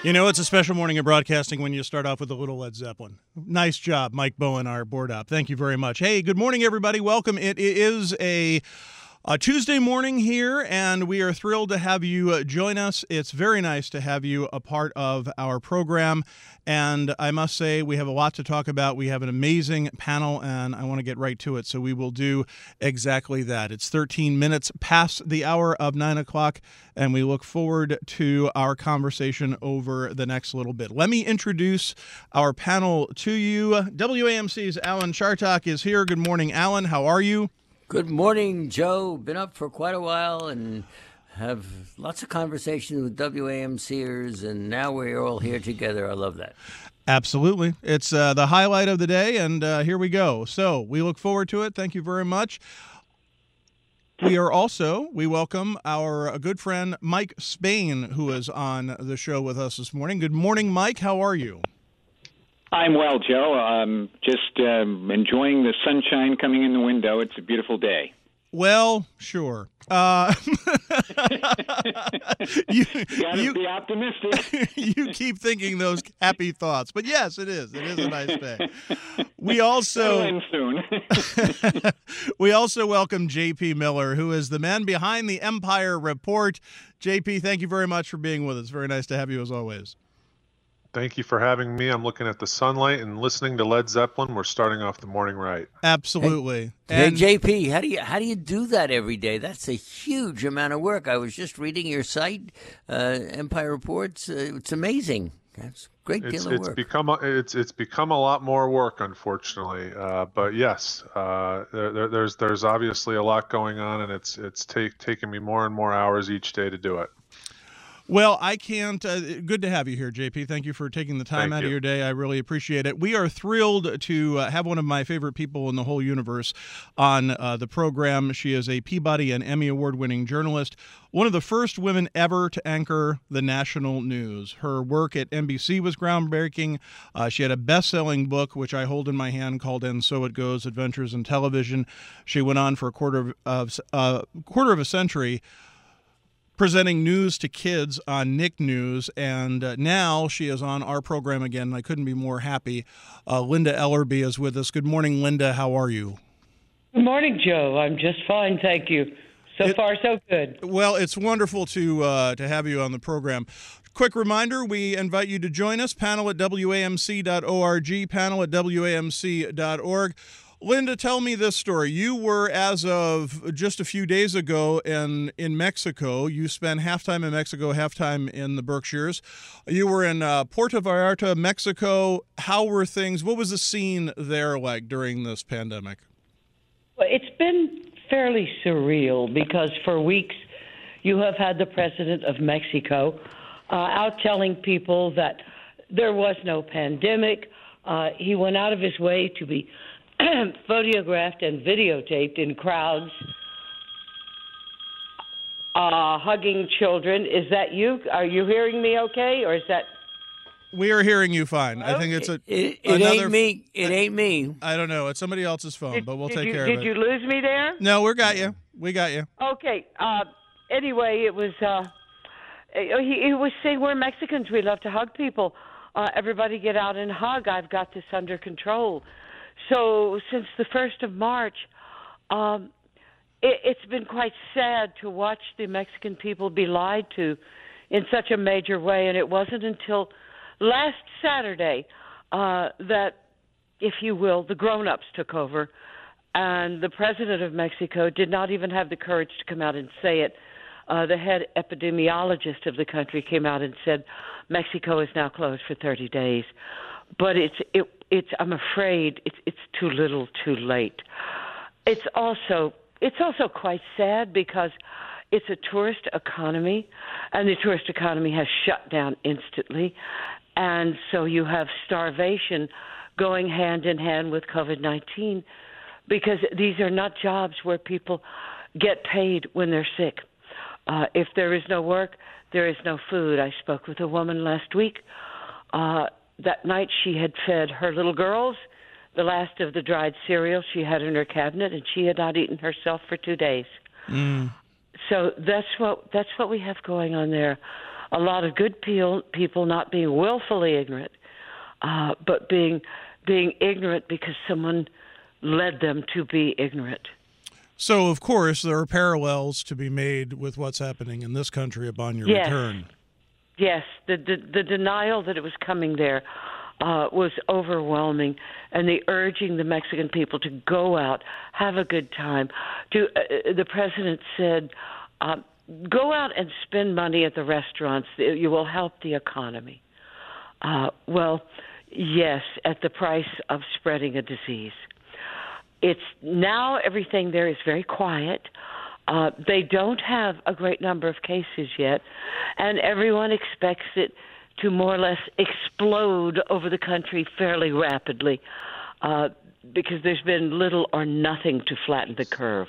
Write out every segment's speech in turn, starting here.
You know, it's a special morning of broadcasting when you start off with a little Led Zeppelin. Nice job, Mike Bowen, our board op. Thank you very much. Hey, good morning, everybody. Welcome. It is a Tuesday morning here, and we are thrilled to have you join us. It's very nice to have you a part of our program, and I must say we have a lot to talk about. We have an amazing panel, and I want to get right to it, so we will do exactly that. It's 13 minutes past the hour of 9 o'clock, and we look forward to our conversation over the next little bit. Let me introduce our panel to you. WAMC's Alan Chartock is here. Good morning, Alan. How are you? Good morning, Joe. Been up for quite a while and have lots of conversations with WAMCers, and now we're all here together. I love that. Absolutely. It's the highlight of the day, and here we go. So we look forward to it. Thank you very much. We welcome our good friend Mike Spain, who is on the show with us this morning. Good morning, Mike. How are you? I'm well, Joe. Just enjoying the sunshine coming in the window. It's a beautiful day. Well, sure. You gotta be optimistic. You keep thinking those happy thoughts. But yes, it is. It is a nice day. We also end soon. We also welcome JP Miller, who is the man behind the Empire Report. JP, thank you very much for being with us. Very nice to have you as always. Thank you for having me. I'm looking at the sunlight and listening to Led Zeppelin. We're starting off the morning right. Absolutely. Hey, JP, how do you do that every day? That's a huge amount of work. I was just reading your site, Empire Reports. It's amazing. That's a great deal of work. It's become a lot more work, unfortunately. But yes, there's obviously a lot going on, and it's taking me more and more hours each day to do it. Well, I can't. Good to have you here, JP. Thank you for taking the time out of your day. I really appreciate it. We are thrilled to have one of my favorite people in the whole universe on the program. She is a Peabody and Emmy Award-winning journalist, one of the first women ever to anchor the national news. Her work at NBC was groundbreaking. She had a best-selling book, which I hold in my hand, called "And So It Goes: Adventures in Television." She went on for a quarter of a century, presenting news to kids on Nick News, and now she is on our program again. I couldn't be more happy. Linda Ellerbee is with us. Good morning, Linda. How are you? Good morning, Joe. I'm just fine, thank you. So far, so good. Well, it's wonderful to have you on the program. Quick reminder, we invite you to join us, panel at WAMC.org, panel at WAMC.org. Linda, tell me this story. You were, as of just a few days ago, in Mexico. You spent halftime in Mexico, halftime in the Berkshires. You were in Puerto Vallarta, Mexico. How were things? What was the scene there like during this pandemic? Well, it's been fairly surreal because for weeks you have had the president of Mexico out telling people that there was no pandemic. He went out of his way to be photographed and videotaped in crowds, hugging children. Is that you? Are you hearing me okay, or is that... We are hearing you fine. I think it's It ain't me. It ain't me. I don't know. It's somebody else's phone, but we'll take care of it. Did you lose me there? No, we got you. We got you. Okay. Anyway, it was... he was saying, we're Mexicans. We love to hug people. Everybody get out and hug. I've got this under control. So since the 1st of March, it's been quite sad to watch the Mexican people be lied to in such a major way. And it wasn't until last Saturday that, if you will, the grown-ups took over. And the president of Mexico did not even have the courage to come out and say it. The head epidemiologist of the country came out and said Mexico is now closed for 30 days. But I'm afraid it's too little, too late. It's also quite sad because it's a tourist economy, and the tourist economy has shut down instantly, and so you have starvation going hand in hand with COVID-19 because these are not jobs where people get paid when they're sick. If there is no work, there is no food. I spoke with a woman last week. That night she had fed her little girls the last of the dried cereal she had in her cabinet, and she had not eaten herself for 2 days. So that's what we have going on there. a lot of good people not being willfully ignorant, but being ignorant because someone led them to be ignorant. So, of course, there are parallels to be made with what's happening in this country upon your return. Yes, the denial that it was coming there was overwhelming, and the urging the Mexican people to go out, have a good time. The president said, go out and spend money at the restaurants. You will help the economy. Well, yes, at the price of spreading a disease. It's now everything there is very quiet. They don't have a great number of cases yet, and everyone expects it to more or less explode over the country fairly rapidly because there's been little or nothing to flatten the curve.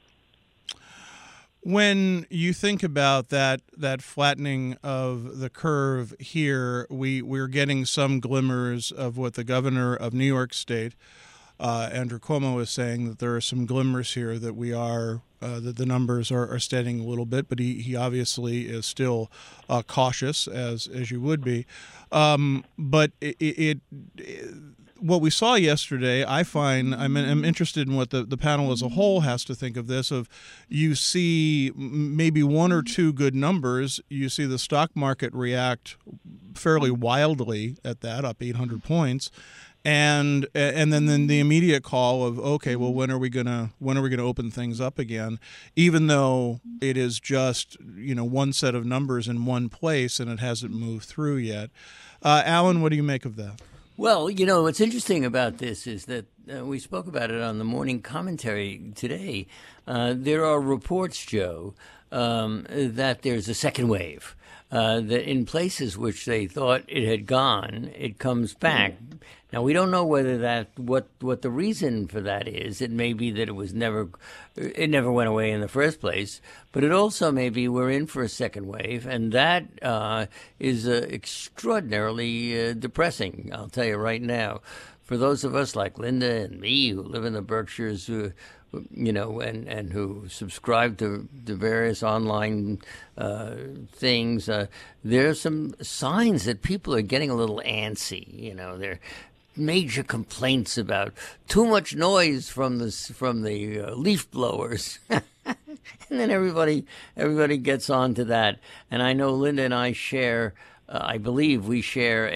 When you think about that flattening of the curve here, we're getting some glimmers of what the governor of New York State, Andrew Cuomo, is saying, that there are some glimmers here that that the numbers are steadying a little bit, but he obviously is still cautious, as you would be. But what we saw yesterday, I find, I'm interested in what the panel as a whole has to think of this. Of you see maybe one or two good numbers, you see the stock market react fairly wildly at that, up 800 points. And then the immediate call of, okay, well, when are we gonna open things up again? Even though it is just one set of numbers in one place and it hasn't moved through yet. Alan, what do you make of that? Well, what's interesting about this is that we spoke about it on the morning commentary today. There are reports, Joe, that there's a second wave. That in places which they thought it had gone, it comes back. Now, we don't know whether what the reason for that is. It may be that it never went away in the first place, but it also may be we're in for a second wave, and that is extraordinarily depressing, I'll tell you right now. For those of us like Linda and me who live in the Berkshires, and who subscribe to various online things, there are some signs that people are getting a little antsy. There are major complaints about too much noise from the leaf blowers. And then everybody gets on to that. And I know Linda and I share. I believe we share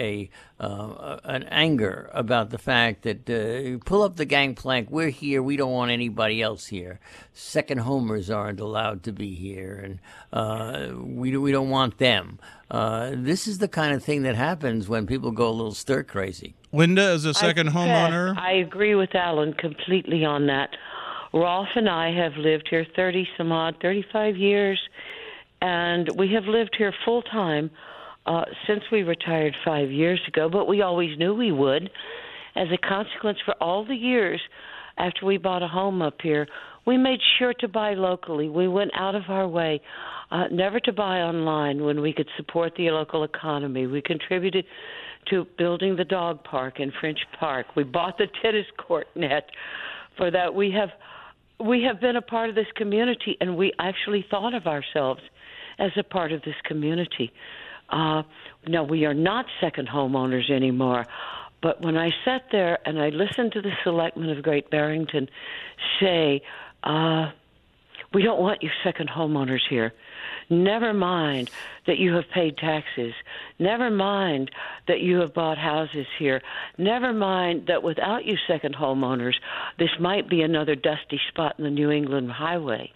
an anger about the fact that pull up the gangplank. We're here. We don't want anybody else here. Second homers aren't allowed to be here, and we don't want them. This is the kind of thing that happens when people go a little stir crazy. Linda, as a second homeowner, I agree with Alan completely on that. Rolf and I have lived here 35 years, and we have lived here full time. Since we retired 5 years ago, but we always knew we would. As a consequence, for all the years after we bought a home up here, we made sure to buy locally. We went out of our way never to buy online when we could support the local economy. We contributed to building the dog park in French Park. We bought the tennis court net. For that, we have been a part of this community, and we actually thought of ourselves as a part of this community. No, we are not second homeowners anymore. But when I sat there and I listened to the selectmen of Great Barrington say, we don't want you second homeowners here. Never mind that you have paid taxes. Never mind that you have bought houses here. Never mind that without you second homeowners, this might be another dusty spot in the New England highway.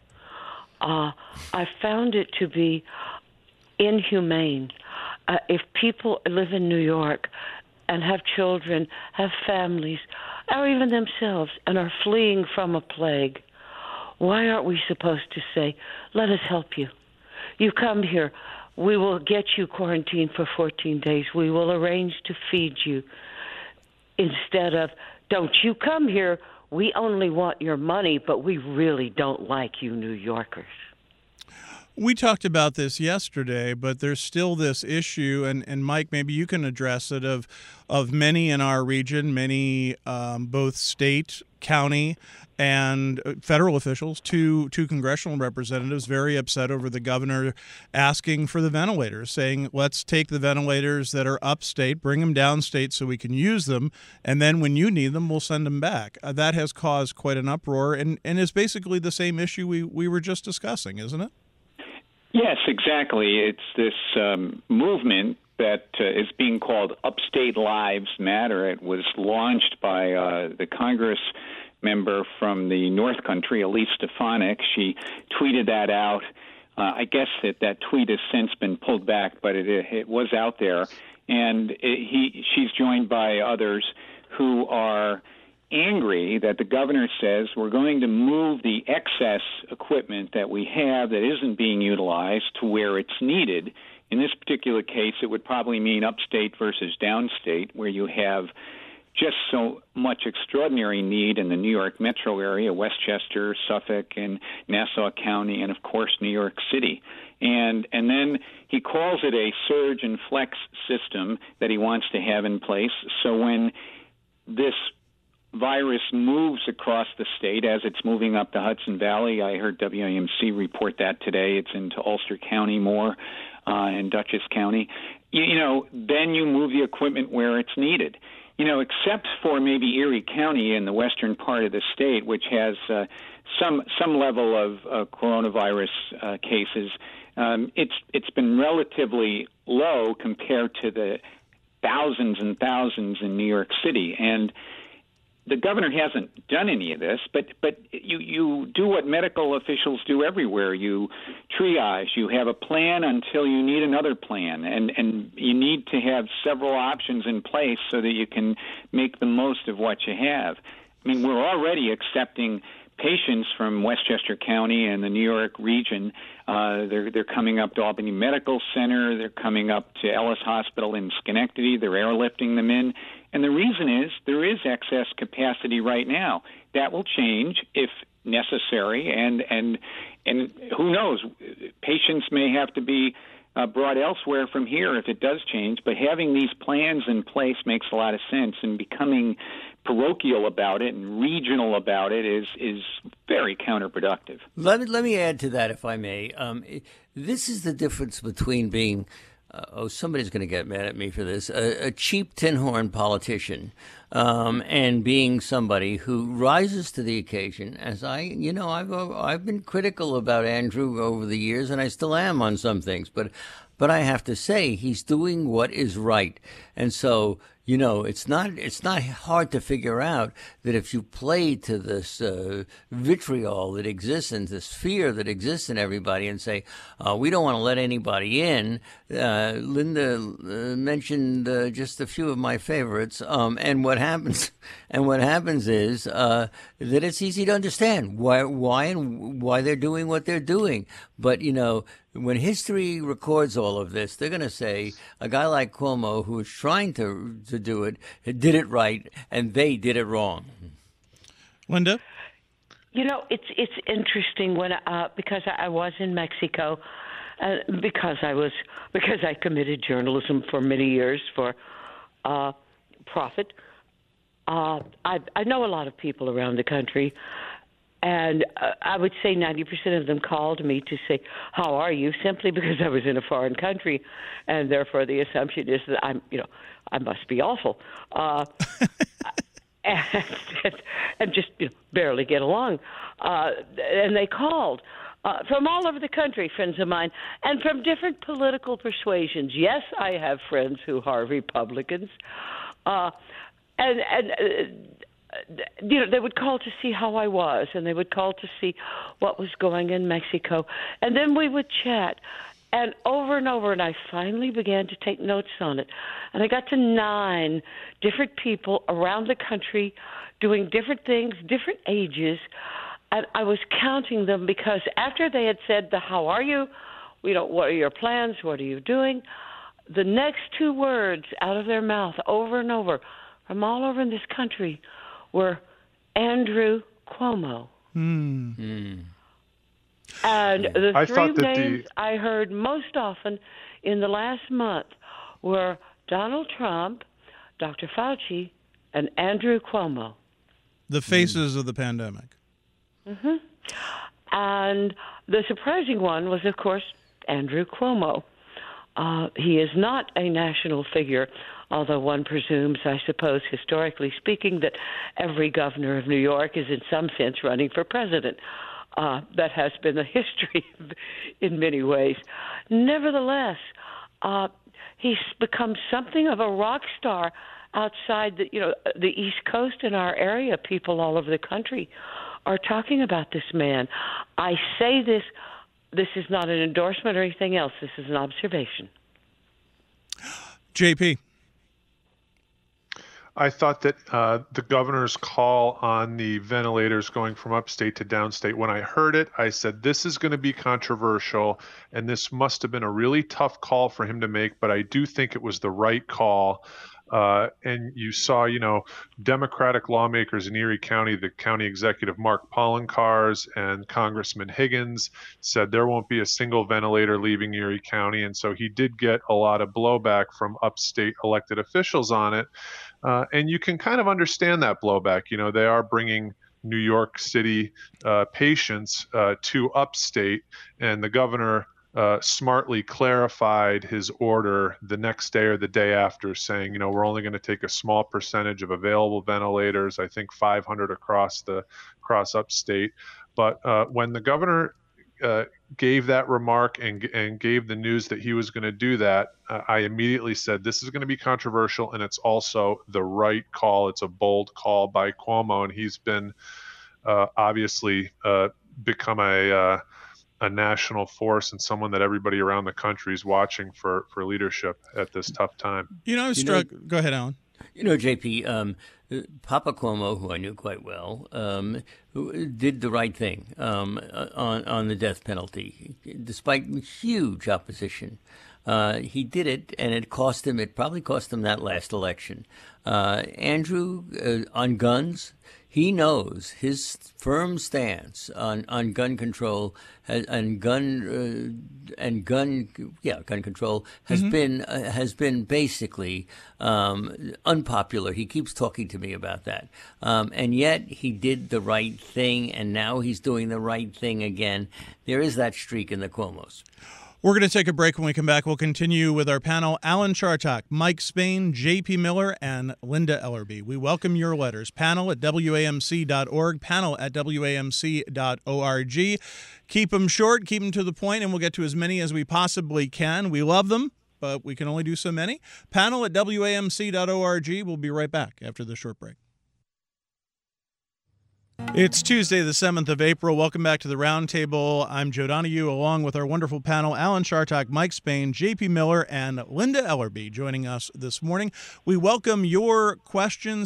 I found it to be inhumane. If people live in New York and have children, have families, or even themselves, and are fleeing from a plague, why aren't we supposed to say, let us help you? You come here. We will get you quarantined for 14 days. We will arrange to feed you. Instead of, don't you come here. We only want your money, but we really don't like you New Yorkers. We talked about this yesterday, but there's still this issue, and Mike, maybe you can address it, of many in our region, many both state, county, and federal officials, two congressional representatives, very upset over the governor asking for the ventilators, saying, let's take the ventilators that are upstate, bring them downstate so we can use them, and then when you need them, we'll send them back. That has caused quite an uproar and is basically the same issue we were just discussing, isn't it? Yes, exactly. It's this movement that is being called Upstate Lives Matter. It was launched by the Congress member from the North Country, Elise Stefanik. She tweeted that out. I guess that tweet has since been pulled back, but it was out there. And she's joined by others who are angry that the governor says we're going to move the excess equipment that we have that isn't being utilized to where it's needed. In this particular case, it would probably mean upstate versus downstate, where you have just so much extraordinary need in the New York metro area, Westchester, Suffolk, and Nassau County, and, of course, New York City. And then he calls it a surge and flex system that he wants to have in place. So when this virus moves across the state as it's moving up the Hudson Valley, I heard WAMC report that today. It's into Ulster County more and Dutchess County. Then you move the equipment where it's needed. Except for maybe Erie County in the western part of the state, which has some level of coronavirus cases, it's been relatively low compared to the thousands and thousands in New York City. And the governor hasn't done any of this, but you do what medical officials do everywhere. You triage. You have a plan until you need another plan, and you need to have several options in place so that you can make the most of what you have. I mean, we're already accepting patients from Westchester County and the New York region. They're coming up to Albany Medical Center. They're coming up to Ellis Hospital in Schenectady. They're airlifting them in. And the reason is there is excess capacity right now. That will change if necessary, and who knows? Patients may have to be brought elsewhere from here if it does change. But having these plans in place makes a lot of sense, and becoming parochial about it and regional about it is very counterproductive. Let me add to that, if I may. This is the difference between being somebody's going to get mad at me for this, a cheap tin horn politician, and being somebody who rises to the occasion. As I've been critical about Andrew over the years, and I still am on some things, but I have to say he's doing what is right. And so, it's not hard to figure out that if you play to this vitriol that exists and this fear that exists in everybody and say, we don't want to let anybody in. Linda mentioned just a few of my favorites. And what happens is that it's easy to understand why they're doing what they're doing. But, when history records all of this, they're going to say a guy like Cuomo, who was trying to do it, did it right, and they did it wrong. Linda? It's interesting when because I was in Mexico, because I committed journalism for many years for profit. I know a lot of people around the country. And I would say 90% of them called me to say, how are you? Simply because I was in a foreign country. And therefore the assumption is that I must be awful. And just barely get along. And they called from all over the country, friends of mine, and from different political persuasions. Yes, I have friends who are Republicans. They would call to see how I was, and they would call to see what was going in Mexico. And then we would chat, and over, and I finally began to take notes on it. And I got to 9 different people around the country doing different things, different ages, and I was counting them because after they had said how are you, what are your plans, what are you doing, the next 2 words out of their mouth over and over from all over in this country were Andrew Cuomo. And the I three thought that names I heard most often in the last month were Donald Trump, Dr. Fauci, and Andrew Cuomo. The faces of the pandemic. Mm-hmm. And the surprising one was, of course, Andrew Cuomo. He is not a national figure, although one presumes, I suppose, historically speaking, that every governor of New York is in some sense running for president. That has been the history in many ways. Nevertheless, he's become something of a rock star outside the East Coast and our area. People all over the country are talking about this man. I say this is not an endorsement or anything else. This is an observation. JP. I thought that the governor's call on the ventilators going from upstate to downstate, when I heard it, I said, this is going to be controversial, and this must have been a really tough call for him to make, but I do think it was the right call. And you saw, Democratic lawmakers in Erie County, the county executive Mark Poloncarz and Congressman Higgins said there won't be a single ventilator leaving Erie County. And so he did get a lot of blowback from upstate elected officials on it. And you can kind of understand that blowback. They are bringing New York City patients to upstate, and the governor smartly clarified his order the next day or the day after, saying, we're only going to take a small percentage of available ventilators, I think 500 across upstate. But when the governor gave that remark and gave the news that he was going to do that, I immediately said, this is going to be controversial, and it's also the right call. It's a bold call by Cuomo, and he's been obviously become a national force and someone that everybody around the country is watching for leadership at this tough time. I was struck. Go ahead, Alan. JP, Papa Cuomo, who I knew quite well, who did the right thing on the death penalty, despite huge opposition. He did it, and it probably cost him that last election. Andrew, on guns, he knows his firm stance on gun control gun control has been basically unpopular. He keeps talking to me about that, and yet he did the right thing, and now he's doing the right thing again. There is that streak in the Cuomos. We're going to take a break. When we come back, we'll continue with our panel, Alan Chartock, Mike Spain, J.P. Miller, and Linda Ellerby. We welcome your letters. panel@wamc.org, panel@wamc.org. Keep them short, keep them to the point, and we'll get to as many as we possibly can. We love them, but we can only do so many. Panel@wamc.org. We'll be right back after the short break. It's Tuesday, the 7th of April. Welcome back to the Roundtable. I'm Joe Donahue, along with our wonderful panel, Alan Chartock, Mike Spain, J.P. Miller, and Linda Ellerby joining us this morning. We welcome your questions,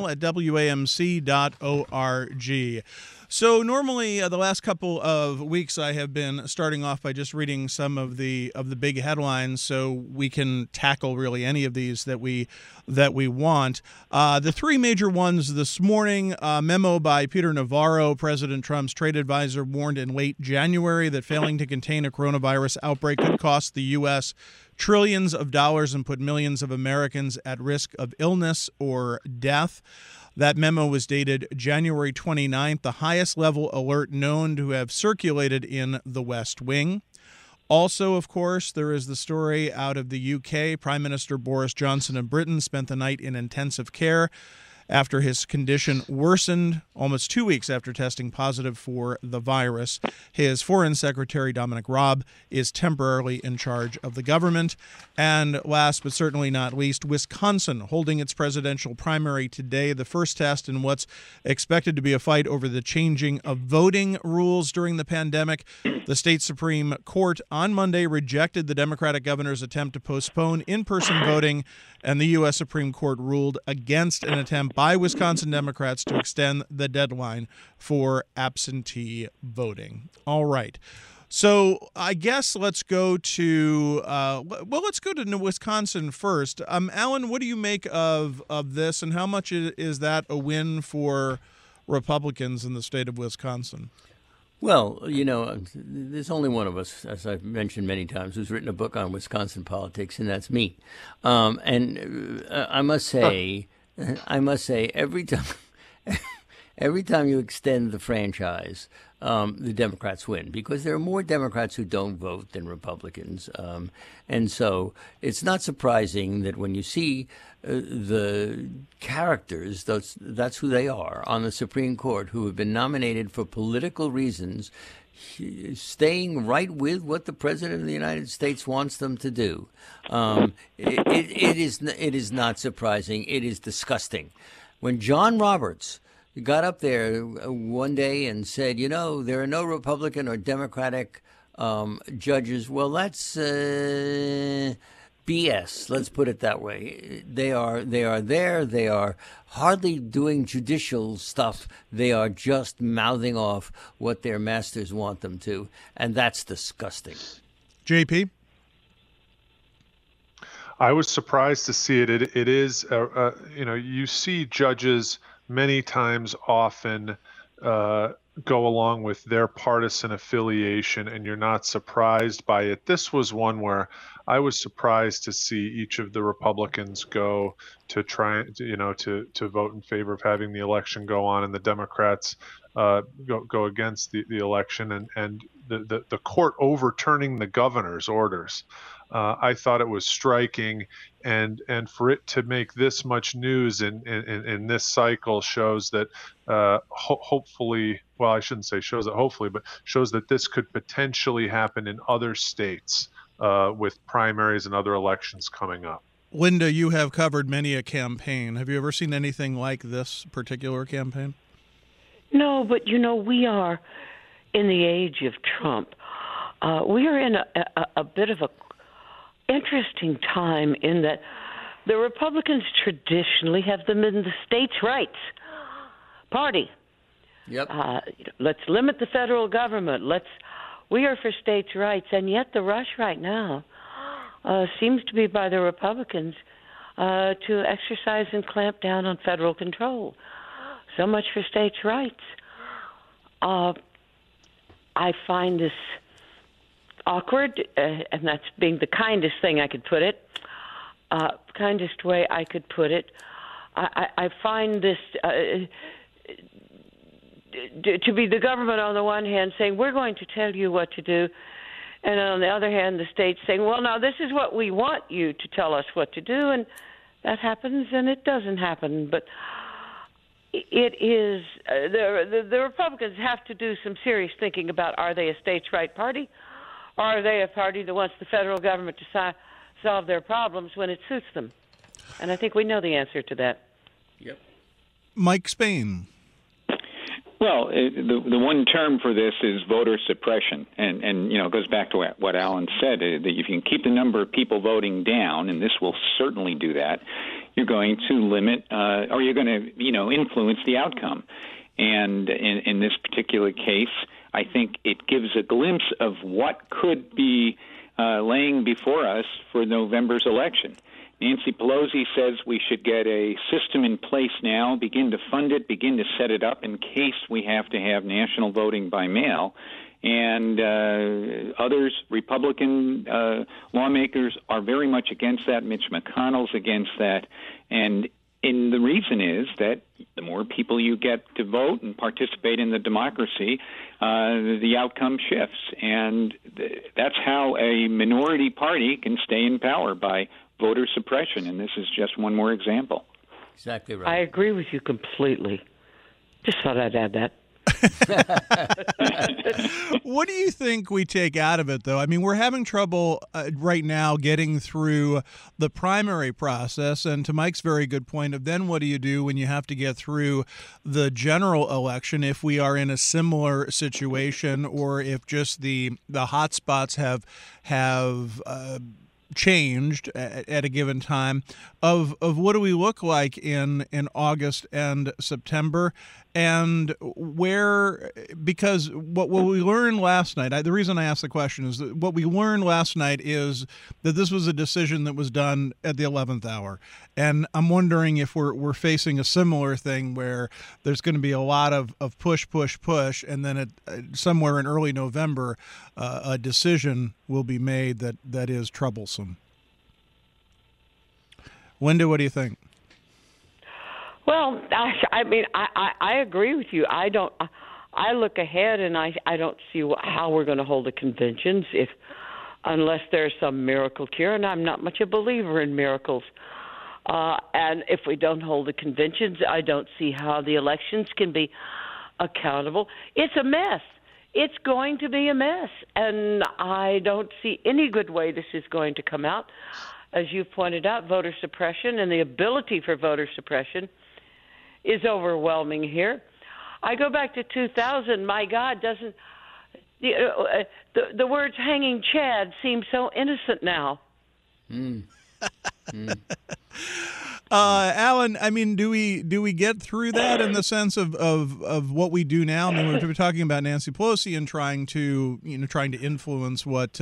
panel@wamc.org. So normally the last couple of weeks I have been starting off by just reading some of the big headlines so we can tackle really any of these that we want. The three major ones this morning, a memo by Peter Navarro, President Trump's trade advisor, warned in late January that failing to contain a coronavirus outbreak could cost the U.S. trillions of dollars and put millions of Americans at risk of illness or death. That memo was dated January 29th, the highest level alert known to have circulated in the West Wing. Also, of course, there is the story out of the UK. Prime Minister Boris Johnson of Britain spent the night in intensive care after his condition worsened almost 2 weeks after testing positive for the virus. His Foreign Secretary, Dominic Raab, is temporarily in charge of the government. And last but certainly not least, Wisconsin holding its presidential primary today, the first test in what's expected to be a fight over the changing of voting rules during the pandemic. The state Supreme Court on Monday rejected the Democratic governor's attempt to postpone in-person voting, and the U.S. Supreme Court ruled against an attempt by Wisconsin Democrats to extend the deadline for absentee voting. All right. So I guess let's go to Wisconsin first. Alan, what do you make of this, and how much is that a win for Republicans in the state of Wisconsin? Well, there's only one of us, as I've mentioned many times, who's written a book on Wisconsin politics, and that's me. I must say, every time you extend the franchise, the Democrats win, because there are more Democrats who don't vote than Republicans. And so it's not surprising that when you see the characters, that's who they are, on the Supreme Court, who have been nominated for political reasons, staying right with what the President of the United States wants them to do. It is not surprising. It is disgusting. When John Roberts got up there one day and said, there are no Republican or Democratic judges. Well, that's BS. Let's put it that way. They are there. They are hardly doing judicial stuff. They are just mouthing off what their masters want them to, and that's disgusting. JP? I was surprised to see it. It is, you see judges many times often go along with their partisan affiliation, and you're not surprised by it. This was one where I was surprised to see each of the Republicans go to try, to vote in favor of having the election go on, and the Democrats go against the election, and the court overturning the governor's orders. I thought it was striking, and for it to make this much news in this cycle shows that hopefully, well, I shouldn't say shows that hopefully, but shows that this could potentially happen in other states with primaries and other elections coming up. Linda, you have covered many a campaign. Have you ever seen anything like this particular campaign? No, but we are in the age of Trump. We are in a bit of a interesting time in that the Republicans traditionally have them in the states' rights party. Yep. Let's limit the federal government. We are for states' rights, and yet the rush right now seems to be by the Republicans to exercise and clamp down on federal control. So much for states' rights. I find this awkward, and that's being the kindest thing I could put it, kindest way I could put it. I find this to be the government on the one hand saying, we're going to tell you what to do, and on the other hand, the states saying, well, now this is what we want you to tell us what to do, and that happens and it doesn't happen. But it is, the Republicans have to do some serious thinking about, are they a states' right party? Or are they a party that wants the federal government to solve their problems when it suits them? And I think we know the answer to that. Yep. Mike Spain. Well, the one term for this is voter suppression, and it goes back to what Alan said. That if you can keep the number of people voting down, and this will certainly do that, you're going to limit, or you're going to, influence the outcome. And in this particular case, I think it gives a glimpse of what could be laying before us for November's election. Nancy Pelosi says we should get a system in place now, begin to fund it, begin to set it up in case we have to have national voting by mail. And others, Republican lawmakers, are very much against that. Mitch McConnell's against that. And the reason is that the more people you get to vote and participate in the democracy, the outcome shifts. And that's how a minority party can stay in power, by voter suppression. And this is just one more example. Exactly right. I agree with you completely. Just thought I'd add that. What do you think we take out of it, though? I mean, we're having trouble right now getting through the primary process. And to Mike's very good point of then what do you do when you have to get through the general election if we are in a similar situation, or if just the hot spots have changed at a given time of what do we look like in August and September, and where, because what we learned last night, the reason I asked the question is that what we learned last night is that this was a decision that was done at the 11th hour, and I'm wondering if we're facing a similar thing where there's going to be a lot of push, and then somewhere in early November a decision will be made that is troublesome. Linda, what do you think? Well, I agree with you. I look ahead and I don't see how we're going to hold the conventions unless there's some miracle cure, and I'm not much a believer in miracles. And if we don't hold the conventions, I don't see how the elections can be accountable. It's a mess. It's going to be a mess, and I don't see any good way this is going to come out. As you pointed out, voter suppression and the ability for voter suppression is overwhelming here. I go back to 2000. My God, doesn't the words "hanging Chad" seem so innocent now? Alan, I mean, do we get through that in the sense of what we do now? I mean, we're talking about Nancy Pelosi and trying to influence what.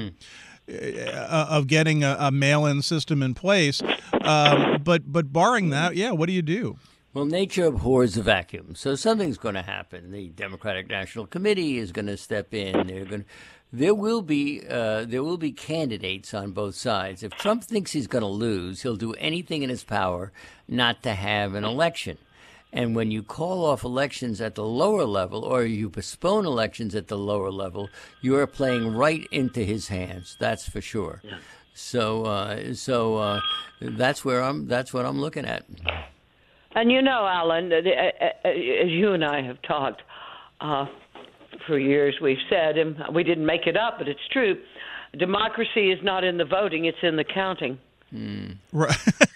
Of getting a mail-in system in place, but barring that, what do you do? Well, nature abhors a vacuum, so something's going to happen. The Democratic National Committee is going to step in. There will be candidates on both sides. If Trump thinks he's going to lose, he'll do anything in his power not to have an election. And when you call off elections at the lower level, or you postpone elections at the lower level, you are playing right into his hands. That's for sure. Yeah. So that's what I'm looking at. And Alan, as you and I have talked for years, we've said, and we didn't make it up, but it's true. Democracy is not in the voting; it's in the counting. Right.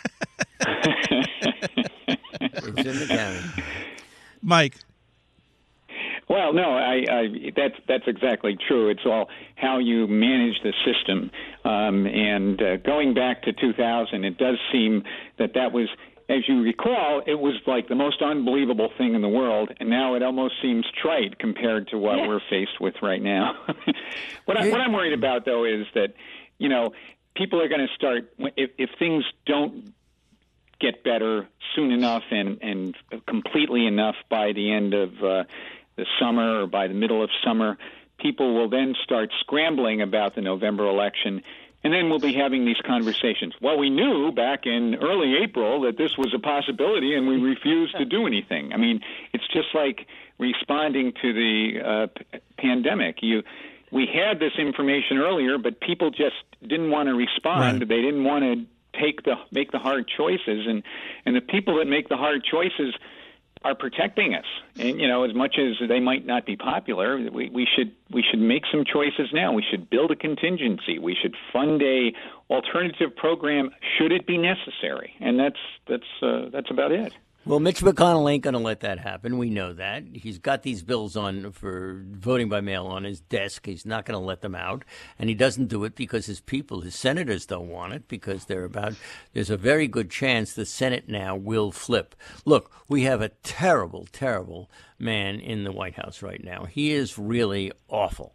It's in the county. Mike. Well, no, that's exactly true. It's all how you manage the system. And going back to 2000, it does seem that was, as you recall, it was like the most unbelievable thing in the world, and now it almost seems trite compared to what we're faced with right now. What I'm worried about, though, is that, people are going to start, if things don't get better soon enough and completely enough by the end of the summer or by the middle of summer, people will then start scrambling about the November election, and then we'll be having these conversations. Well, we knew back in early April that this was a possibility, and we refused to do anything. I mean, it's just like responding to the pandemic. We had this information earlier, but people just didn't want to respond. Right. They didn't want to make the hard choices, and the people that make the hard choices are protecting us. And as much as they might not be popular, we should make some choices now. We should build a contingency. We should fund a alternative program should it be necessary. And that's about it. Well, Mitch McConnell ain't going to let that happen. We know that. He's got these bills on for voting by mail on his desk. He's not going to let them out. And he doesn't do it because his senators don't want it, because there's a very good chance the Senate now will flip. Look, we have a terrible, terrible man in the White House right now. He is really awful.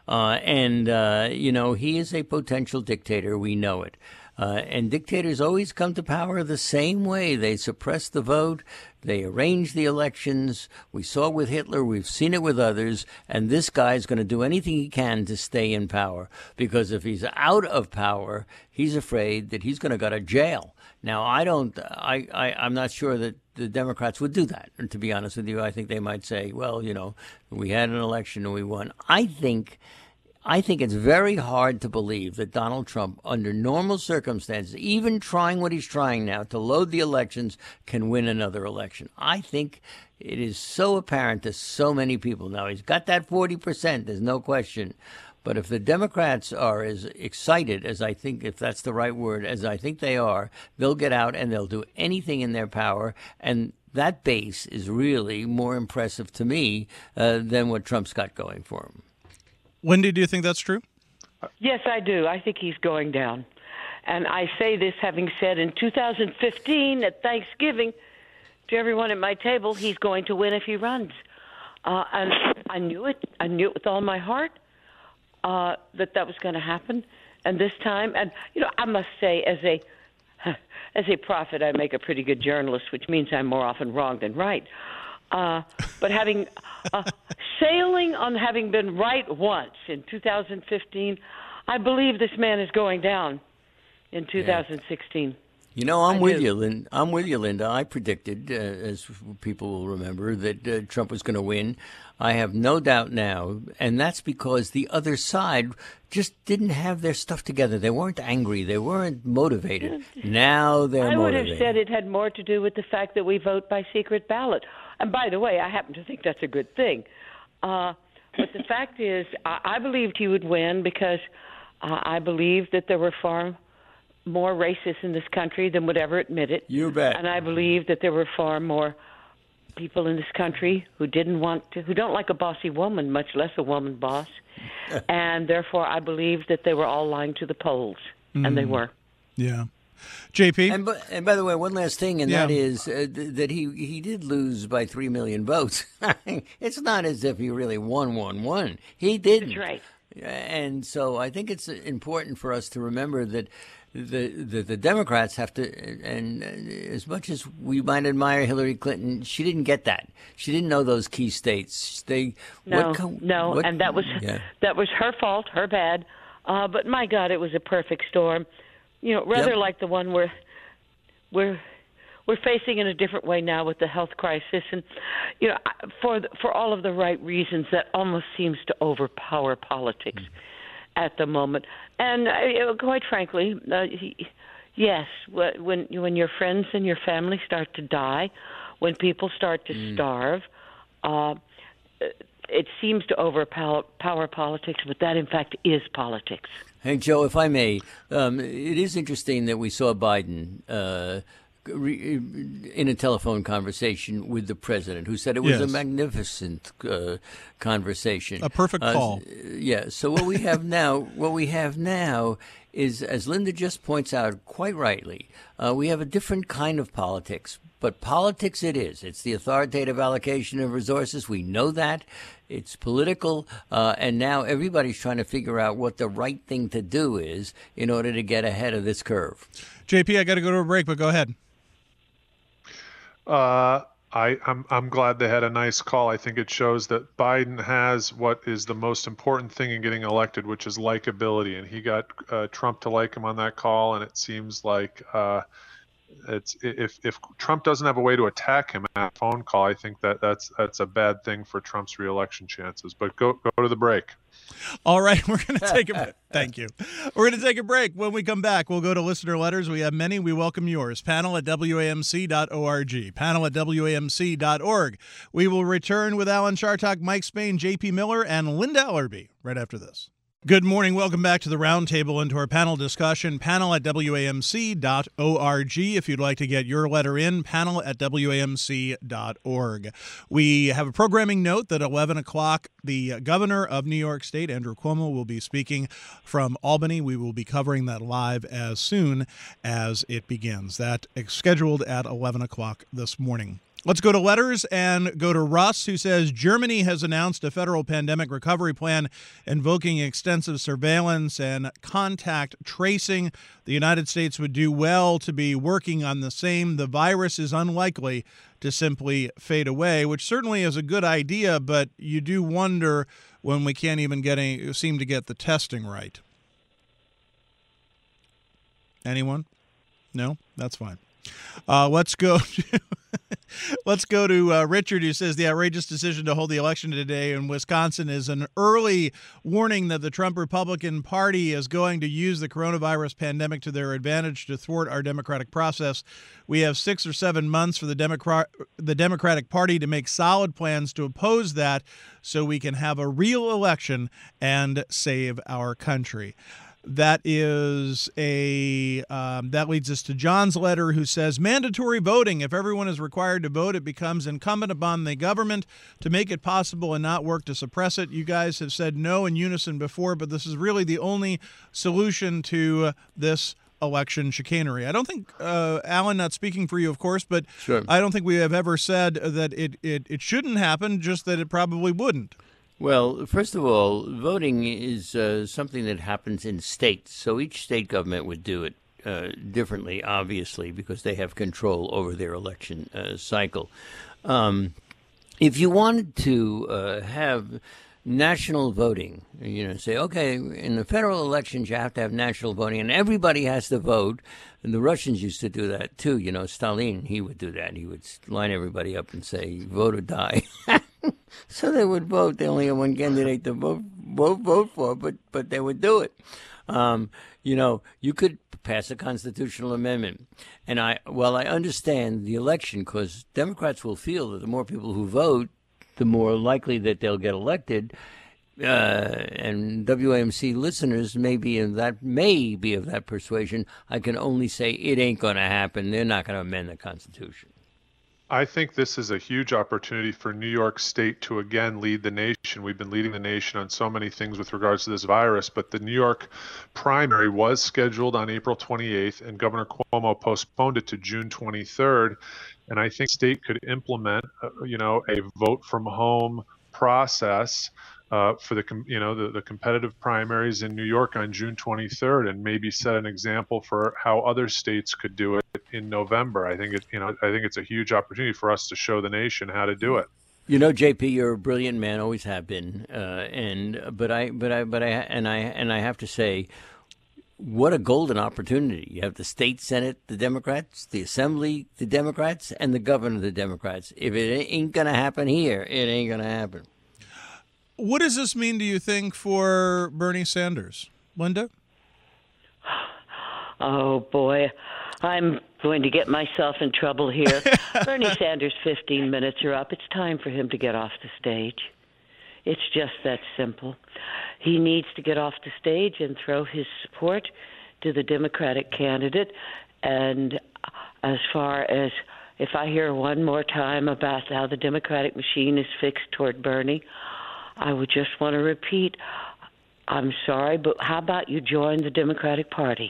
He is a potential dictator. We know it. And dictators always come to power the same way. They suppress the vote. They arrange the elections. We saw it with Hitler. We've seen it with others. And this guy's going to do anything he can to stay in power, because if he's out of power, he's afraid that he's going to go to jail. Now, I'm not sure that the Democrats would do that. And to be honest with you, I think they might say, well, we had an election and we won. I think it's very hard to believe that Donald Trump, under normal circumstances, even trying what he's trying now to load the elections, can win another election. I think it is so apparent to so many people. Now, he's got that 40%, there's no question. But if the Democrats are as excited as I think, if that's the right word, as I think they are, they'll get out and they'll do anything in their power. And that base is really more impressive to me than what Trump's got going for him. Wendy, do you think that's true? Yes, I do. I think he's going down. And I say this having said in 2015 at Thanksgiving to everyone at my table, he's going to win if he runs. And I knew it. I knew it with all my heart that was going to happen. And this time, and I must say, as a prophet, I make a pretty good journalist, which means I'm more often wrong than right. But having sailing on having been right once in 2015, I believe this man is going down in 2016. I'm with you, Linda. I'm with you, Linda. I predicted, as people will remember, that Trump was going to win. I have no doubt now, and that's because the other side just didn't have their stuff together. They weren't angry. They weren't motivated. Now they're motivated. I would have said it had more to do with the fact that we vote by secret ballot. And by the way, I happen to think that's a good thing. But the fact is, I believed he would win because I believed that there were far more racists in this country than would ever admit it. You bet. And I believe that there were far more people in this country who who don't like a bossy woman, much less a woman boss. And therefore, I believed that they were all lying to the polls, and they were. Yeah. JP? And by the way, one last thing, and that is that he did lose by 3 million votes. It's not as if he really won. He didn't. That's right. And so I think it's important for us to remember that the Democrats have to, and as much as we might admire Hillary Clinton, she didn't get that. She didn't know those key states. And that was her fault, her bad. But my God, it was a perfect storm. Like the one we're facing in a different way now with the health crisis, and for all of the right reasons that almost seems to overpower politics at the moment. And quite frankly, yes, when your friends and your family start to die, when people start to starve, it seems to overpower politics, but that in fact is politics. Hey, Joe, if I may, it is interesting that we saw Biden in a telephone conversation with the president, who said it was a magnificent conversation, a perfect call. So what we have now is, as Linda just points out quite rightly, we have a different kind of politics. But politics it is. It's the authoritative allocation of resources. We know that. It's political. And now everybody's trying to figure out what the right thing to do is in order to get ahead of this curve. JP, I got to go to a break, but go ahead. I'm glad they had a nice call. I think it shows that Biden has what is the most important thing in getting elected, which is likability. And he got Trump to like him on that call. And it seems like if Trump doesn't have a way to attack him at a phone call, I think that's a bad thing for Trump's reelection chances. But go to the break. All right, we're going to take a break. Thank you. We're going to take a break. When we come back, we'll go to listener letters. We have many. We welcome yours. Panel@WAMC.org. Panel@WAMC.org. We will return with Alan Chartock, Mike Spain, JP Miller, and Linda Ellerby right after this. Good morning. Welcome back to the Roundtable and to our panel discussion. Panel@WAMC.org. If you'd like to get your letter in, panel@WAMC.org. We have a programming note that at 11 o'clock, the governor of New York State, Andrew Cuomo, will be speaking from Albany. We will be covering that live as soon as it begins. That is scheduled at 11 o'clock this morning. Let's go to letters and go to Russ, who says Germany has announced a federal pandemic recovery plan invoking extensive surveillance and contact tracing. The United States would do well to be working on the same. The virus is unlikely to simply fade away, which certainly is a good idea, but you do wonder when we can't even seem to get the testing right. Anyone? No? That's fine. Let's go to Richard, who says the outrageous decision to hold the election today in Wisconsin is an early warning that the Trump Republican Party is going to use the coronavirus pandemic to their advantage to thwart our democratic process. We have 6 or 7 months for the Democratic Party to make solid plans to oppose that so we can have a real election and save our country. That is that leads us to John's letter, who says mandatory voting. If everyone is required to vote, it becomes incumbent upon the government to make it possible and not work to suppress it. You guys have said no in unison before, but this is really the only solution to this election chicanery. I don't think, Alan, not speaking for you, of course, but sure. I don't think we have ever said that it shouldn't happen, just that it probably wouldn't. Well, first of all, voting is something that happens in states, so each state government would do it differently, obviously, because they have control over their election cycle. If you wanted to have national voting, say, okay, in the federal elections you have to have national voting and everybody has to vote. And the Russians used to do that too. Stalin, he would do that. He would line everybody up and say, vote or die. So they would vote. They only had one candidate to vote for, but they would do it. You could pass a constitutional amendment. And I understand the election because Democrats will feel that the more people who vote, the more likely that they'll get elected. And WAMC listeners may be of that persuasion. I can only say it ain't going to happen. They're not going to amend the Constitution. I think this is a huge opportunity for New York State to again lead the nation. We've been leading the nation on so many things with regards to this virus, but the New York primary was scheduled on April 28th, and Governor Cuomo postponed it to June 23rd. And I think state could implement, a vote from home process for the competitive primaries in New York on June 23rd, and maybe set an example for how other states could do it in November. I think it's a huge opportunity for us to show the nation how to do it. JP, you're a brilliant man, always have been, but I have to say, what a golden opportunity. You have the state Senate, the Democrats, the Assembly, the Democrats, and the governor, the Democrats. If it ain't going to happen here, it ain't going to happen. What does this mean, do you think, for Bernie Sanders? Linda? Oh, boy. I'm going to get myself in trouble here. Bernie Sanders' 15 minutes are up. It's time for him to get off the stage. It's just that simple. He needs to get off the stage and throw his support to the Democratic candidate. And as far as if I hear one more time about how the Democratic machine is fixed toward Bernie, I would just want to repeat, I'm sorry, but how about you join the Democratic Party?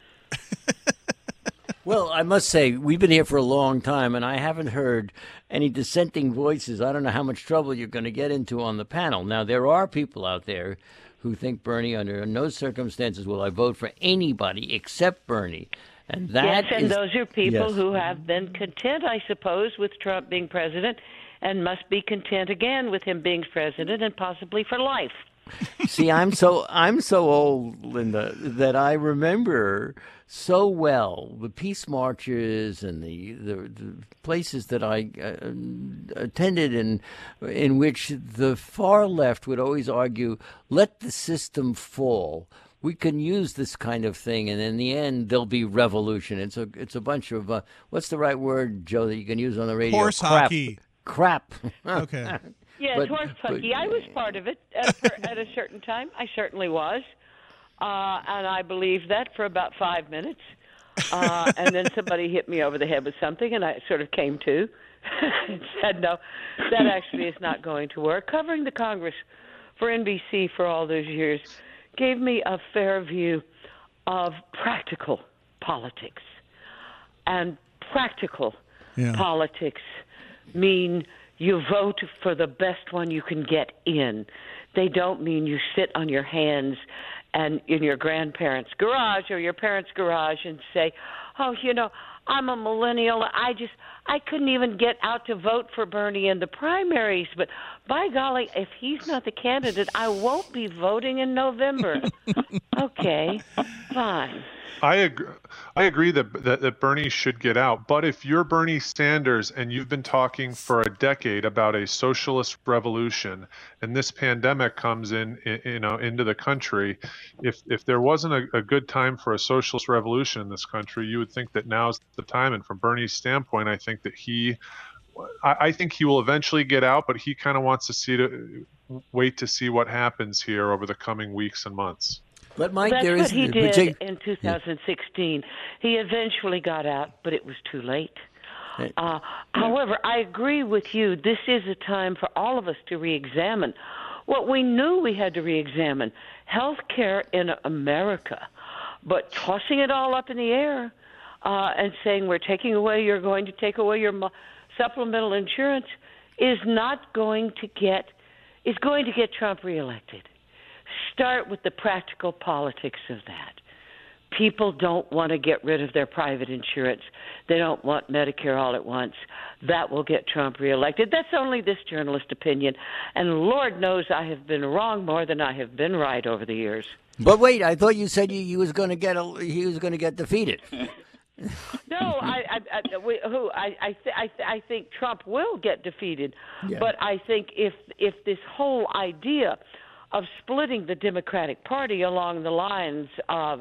Well, I must say, we've been here for a long time, and I haven't heard any dissenting voices. I don't know how much trouble you're going to get into on the panel. Now, there are people out there who think Bernie, under no circumstances will I vote for anybody except Bernie. And that those are people who have been content, I suppose, with Trump being president and must be content again with him being president and possibly for life. See, I'm so old, Linda, that I remember so well the peace marches and the places that I attended in which the far left would always argue, let the system fall. We can use this kind of thing, and in the end, there'll be revolution. It's a bunch of what's the right word, Joe, that you can use on the radio? Horse hockey. Crap. Okay. Yes, horse hockey. I was part of it at a certain time. I certainly was. And I believed that for about 5 minutes. And then somebody hit me over the head with something, and I sort of came to and said, no, that actually is not going to work. Covering the Congress for NBC for all those years gave me a fair view of practical politics. And practical politics mean you vote for the best one you can get in. They don't mean you sit on your hands and in your grandparents' garage or your parents' garage and say, oh, I'm a millennial. I couldn't even get out to vote for Bernie in the primaries. But by golly, if he's not the candidate, I won't be voting in November. Okay, fine. I agree that Bernie should get out. But if you're Bernie Sanders and you've been talking for a decade about a socialist revolution, and this pandemic comes into the country, if there wasn't a good time for a socialist revolution in this country, you would think that now's the time. And from Bernie's standpoint, I think that I think he will eventually get out, but he kind of wants to wait to see what happens here over the coming weeks and months. But Mike, that's there what is he did in 2016. He eventually got out, but it was too late. However, I agree with you. This is a time for all of us to reexamine what we knew we had to reexamine: health care in America. But tossing it all up in the air and saying you're going to take away your supplemental insurance is going to get Trump reelected. Start with the practical politics of that. People don't want to get rid of their private insurance. They don't want Medicare all at once. That will get Trump reelected. That's only this journalist opinion. And Lord knows I have been wrong more than I have been right over the years. But wait, I thought you said he was going to get defeated. No, I think Trump will get defeated. Yeah. But I think if this whole idea of splitting the Democratic Party along the lines of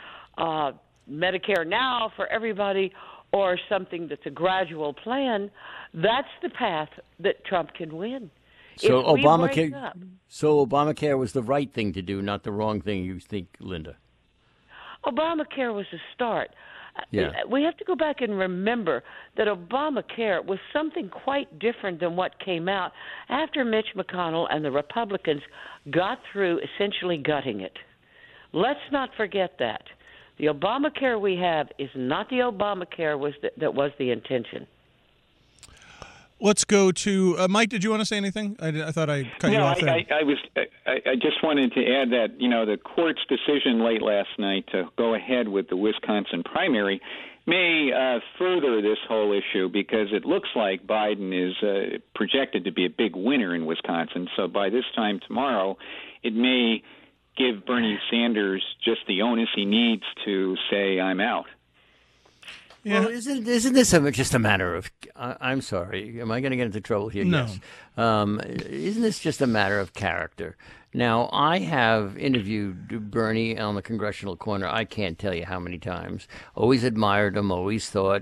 Medicare now for everybody or something that's a gradual plan, that's the path that Trump can win. So Obamacare was the right thing to do, not the wrong thing, you think, Linda? Obamacare was a start. Yeah. We have to go back and remember that Obamacare was something quite different than what came out after Mitch McConnell and the Republicans got through essentially gutting it. Let's not forget that. The Obamacare we have is not the Obamacare that was the intention. Let's go to Mike. Did you want to say anything? I thought I cut you off there. I just wanted to add that the court's decision late last night to go ahead with the Wisconsin primary may further this whole issue, because it looks like Biden is projected to be a big winner in Wisconsin. So by this time tomorrow, it may give Bernie Sanders just the onus he needs to say, I'm out. Yeah. Well, isn't this just a matter of? I'm sorry. Am I going to get into trouble here? No. Yes. Isn't this just a matter of character? Now, I have interviewed Bernie on the Congressional Corner. I can't tell you how many times. Always admired him. Always thought,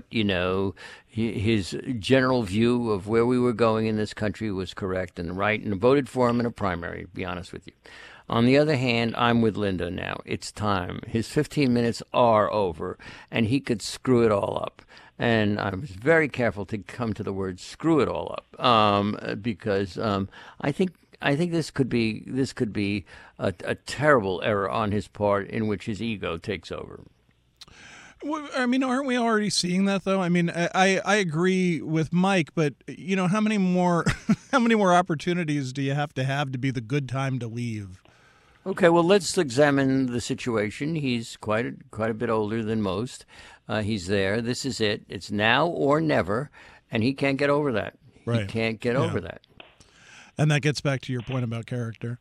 his general view of where we were going in this country was correct and right, and voted for him in a primary. To be honest with you. On the other hand, I'm with Linda now. It's time. His 15 minutes are over, and he could screw it all up. And I was very careful to come to the word "screw it all up," because I think this could be a terrible error on his part, in which his ego takes over. I mean, aren't we already seeing that, though? I mean, I agree with Mike, but how many more opportunities do you have to be the good time to leave? Okay, well, let's examine the situation. He's quite a bit older than most. He's there. This is it. It's now or never, and he can't get over that. Right. He can't get over that. And that gets back to your point about character.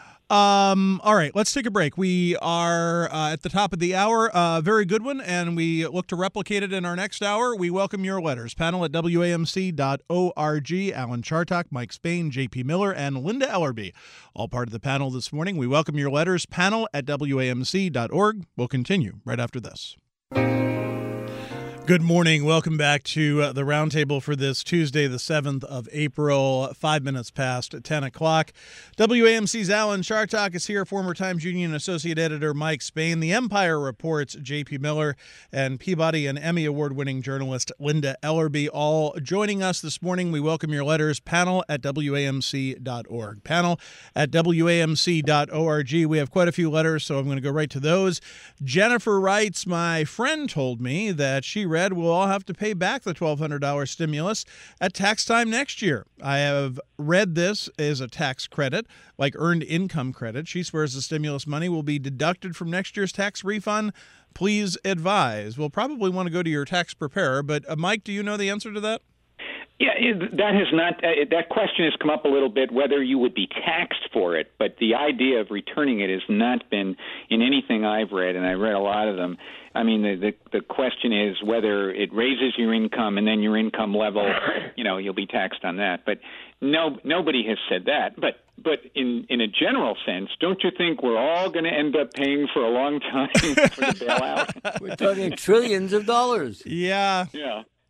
All right, let's take a break. We are at the top of the hour, a very good one, and we look to replicate it in our next hour. We welcome your letters. Panel at WAMC.org. Alan Chartock, Mike Spain, J.P. Miller, and Linda Ellerby, all part of the panel this morning. We welcome your letters. Panel at WAMC.org. We'll continue right after this. Good morning. Welcome back to the Roundtable for this Tuesday, the 7th of April, 5 minutes past 10 o'clock. WAMC's Alan Chartock is here, former Times Union Associate Editor Mike Spain, the Empire Report's J.P. Miller, and Peabody and Emmy Award-winning journalist Linda Ellerby, all joining us this morning. We welcome your letters. Panel at WAMC.org. Panel at WAMC.org. We have quite a few letters, so I'm going to go right to those. Jennifer writes, my friend told me that she read we'll all have to pay back the $1,200 stimulus at tax time next year. I have read this as a tax credit, like earned income credit. She swears the stimulus money will be deducted from next year's tax refund. Please advise. We'll probably want to go to your tax preparer, but Mike, do you know the answer to that? Yeah, that question has come up a little bit, whether you would be taxed for it, but the idea of returning it has not been in anything I've read, and I read a lot of them. I mean, the question is whether it raises your income and then your income level, you'll be taxed on that. But nobody has said that. But in a general sense, don't you think we're all going to end up paying for a long time for the bailout? We're talking trillions of dollars. Yeah. Yeah.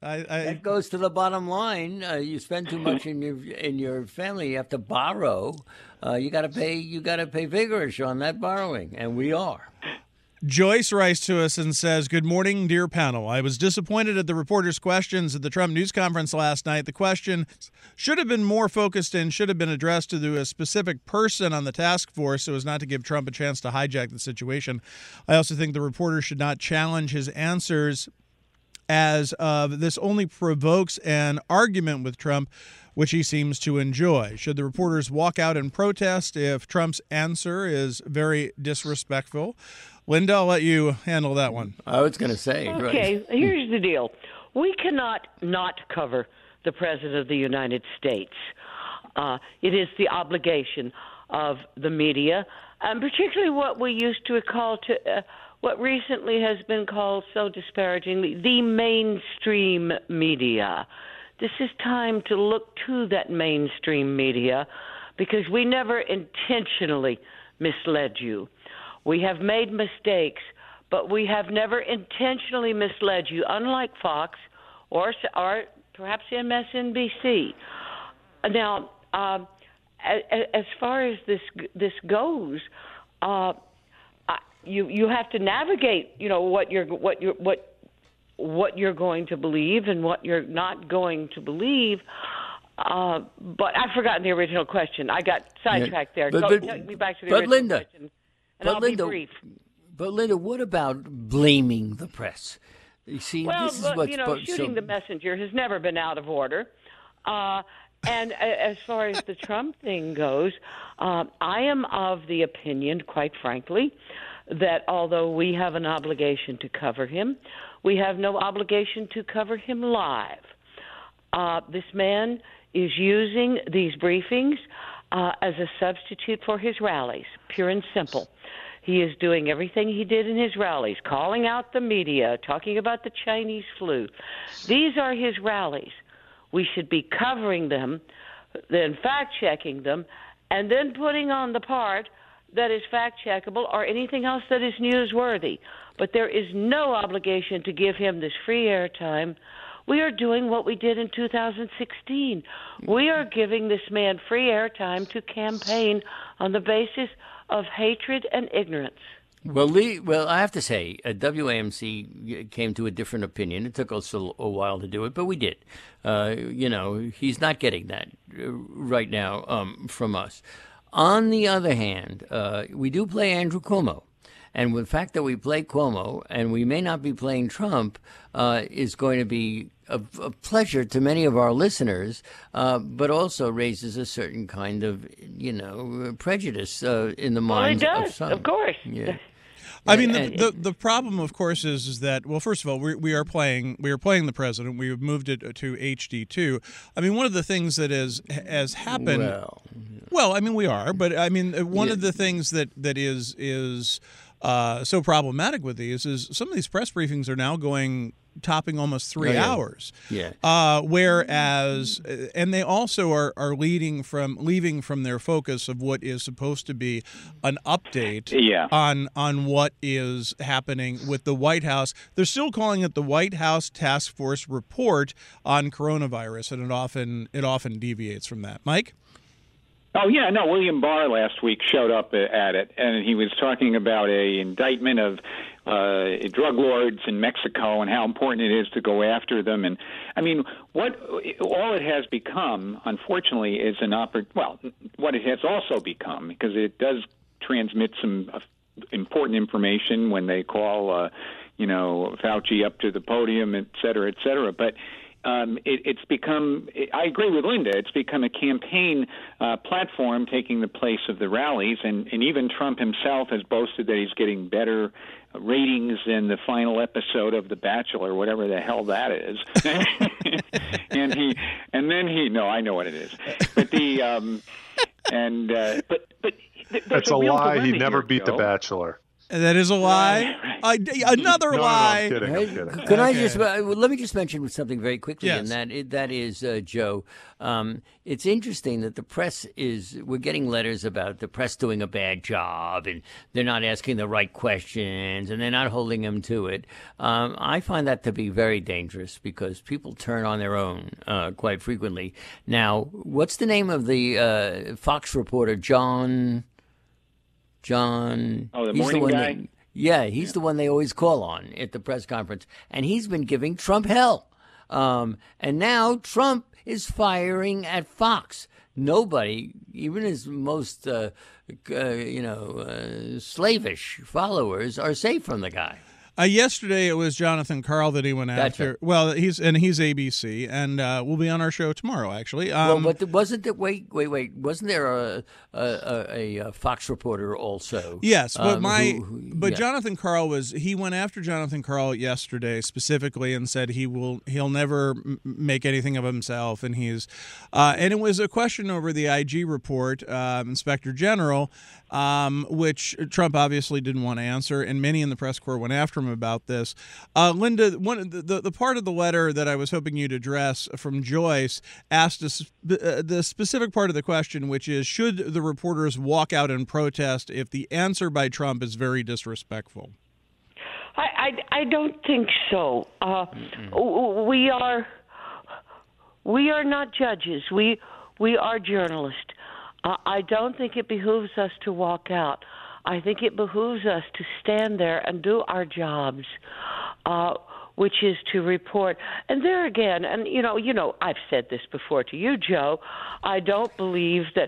That goes to the bottom line. You spend too much in your family. You have to borrow. You got to pay vigorous on that borrowing, and we are. Joyce writes to us and says, "Good morning, dear panel. I was disappointed at the reporters' questions at the Trump news conference last night. The question should have been more focused and should have been addressed to a specific person on the task force so as not to give Trump a chance to hijack the situation. I also think the reporter should not challenge his answers, as this only provokes an argument with Trump, which he seems to enjoy. Should the reporters walk out and protest if Trump's answer is very disrespectful?" Linda, I'll let you handle that one. I was going to say. Okay, right. Here's the deal. We cannot not cover the President of the United States. It is the obligation of the media, and particularly what we used to call what recently has been called so disparagingly the mainstream media. This is time to look to that mainstream media because we never intentionally misled you. We have made mistakes, but we have never intentionally misled you, unlike Fox or perhaps MSNBC. Now, as far as this goes, you have to navigate, what you're going to believe and what you're not going to believe. But I've forgotten the original question. I got sidetracked there. Take me back to the original question. And I'll be brief. But Linda, what about blaming the press? You see, this is what's shooting the messenger has never been out of order. And as far as the Trump thing goes, I am of the opinion, quite frankly, that although we have an obligation to cover him, we have no obligation to cover him live. This man is using these briefings as a substitute for his rallies, pure and simple. He is doing everything he did in his rallies, calling out the media, talking about the Chinese flu. These are his rallies. We should be covering them, then fact-checking them, and then putting on the part that is fact-checkable or anything else that is newsworthy. But there is no obligation to give him this free airtime. We are doing what we did in 2016. We are giving this man free airtime to campaign on the basis of hatred and ignorance. Well, I have to say, WAMC came to a different opinion. It took us a while to do it, but we did. He's not getting that right now from us. On the other hand, we do play Andrew Cuomo. And the fact that we play Cuomo and we may not be playing Trump is going to be a pleasure to many of our listeners, but also raises a certain kind of, prejudice in the minds of some. Of course. Yeah. I mean, the problem, of course, is that, well, first of all, we are playing the president. We have moved it to HD2. I mean, one of the things that has happened. Well, I mean, we are, but I mean, one of the things that is so problematic with these is some of these press briefings are now topping almost 3 hours. Yeah. Whereas, and they also are leaving from their focus of what is supposed to be an update on what is happening with the White House. They're still calling it the White House Task Force Report on Coronavirus, and it often deviates from that. Mike? Oh, yeah, no, William Barr last week showed up at it, and he was talking about an indictment of drug lords in Mexico and how important it is to go after them. And, I mean, all it has become, unfortunately, is what it has also become, because it does transmit some important information when they call, Fauci up to the podium, et cetera, but it's become, I agree with Linda, it's become a campaign platform taking the place of the rallies, and even Trump himself has boasted that he's getting better ratings in the final episode of The Bachelor, whatever the hell that is. No, I know what it is. But that's a lie. He never beat The Bachelor. That is a lie. Another lie. No, I'm kidding. Can I just let me just mention something very quickly, Yes. and that is, Joe. It's interesting that the press we're getting letters about the press doing a bad job, and they're not asking the right questions, and they're not holding them to it. I find that to be very dangerous because people turn on their own quite frequently. Now, what's the name of the Fox reporter, John? Oh, the he's morning one guy? He's the one they always call on at the press conference. And he's been giving Trump hell. And now Trump is firing at Fox. Nobody, even his most, slavish followers, are safe from the guy. Yesterday it was Jonathan Karl that he went after. Right. Well, he's ABC, and we'll be on our show tomorrow. Actually, But wasn't it? Wait! Wasn't there a Fox reporter also? Yes, but yeah. Jonathan Karl he went after Jonathan Karl yesterday specifically and said he'll never make anything of himself, and and it was a question over the IG report, Inspector General, which Trump obviously didn't want to answer, and many in the press corps went after him about this. Linda, the part of the letter that I was hoping you'd address from Joyce asked the specific part of the question, which is, should the reporters walk out and protest if the answer by Trump is very disrespectful? I don't think so. We are not judges. We are journalists. I don't think it behooves us to walk out. I think it behooves us to stand there and do our jobs, which is to report. And there again, and I've said this before to you, Joe. I don't believe that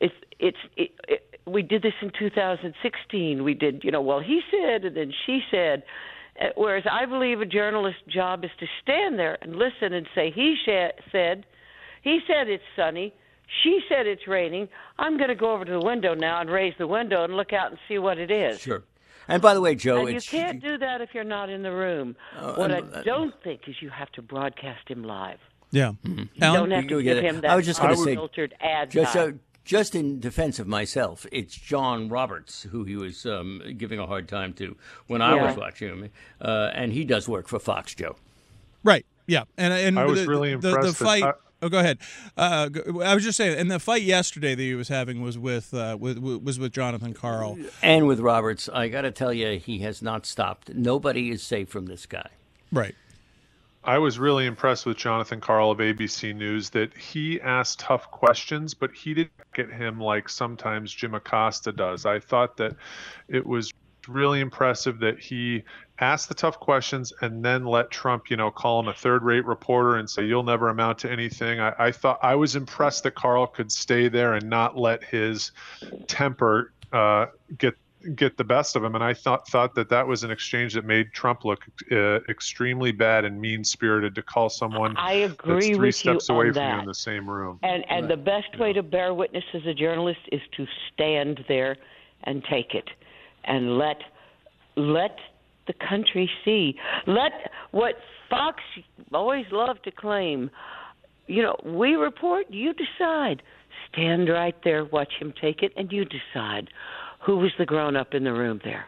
we did this in 2016. We did, he said and then she said. Whereas I believe a journalist's job is to stand there and listen and say, he said it's sunny. She said it's raining. I'm going to go over to the window now and raise the window and look out and see what it is. Sure. And by the way, Joe, and you can't do that if you're not in the room. What I don't think is you have to broadcast him live. Yeah. You don't have to give him that I was just going to say, filtered ad just in defense of myself, it's John Roberts who he was giving a hard time to when I was watching him, and he does work for Fox, Joe. Right. Yeah. And I was really impressed. The fight. Oh, go ahead. I was just saying, and the fight yesterday that he was having was with Jonathan Karl and with Roberts. I got to tell you, he has not stopped. Nobody is safe from this guy. Right. I was really impressed with Jonathan Karl of ABC News that he asked tough questions, but he didn't get him like sometimes Jim Acosta does. I thought that it was really impressive that he asked the tough questions and then let Trump, call him a third-rate reporter and say, you'll never amount to anything. I was impressed that Karl could stay there and not let his temper get the best of him. And I thought that was an exchange that made Trump look extremely bad and mean-spirited to call someone I agree that's three with steps you away on from that. you in the same room. And the best way to bear witness as a journalist is to stand there and take it and let the country see. Let what Fox always loved to claim, we report, you decide. Stand right there, watch him take it, and you decide who was the grown-up in the room there.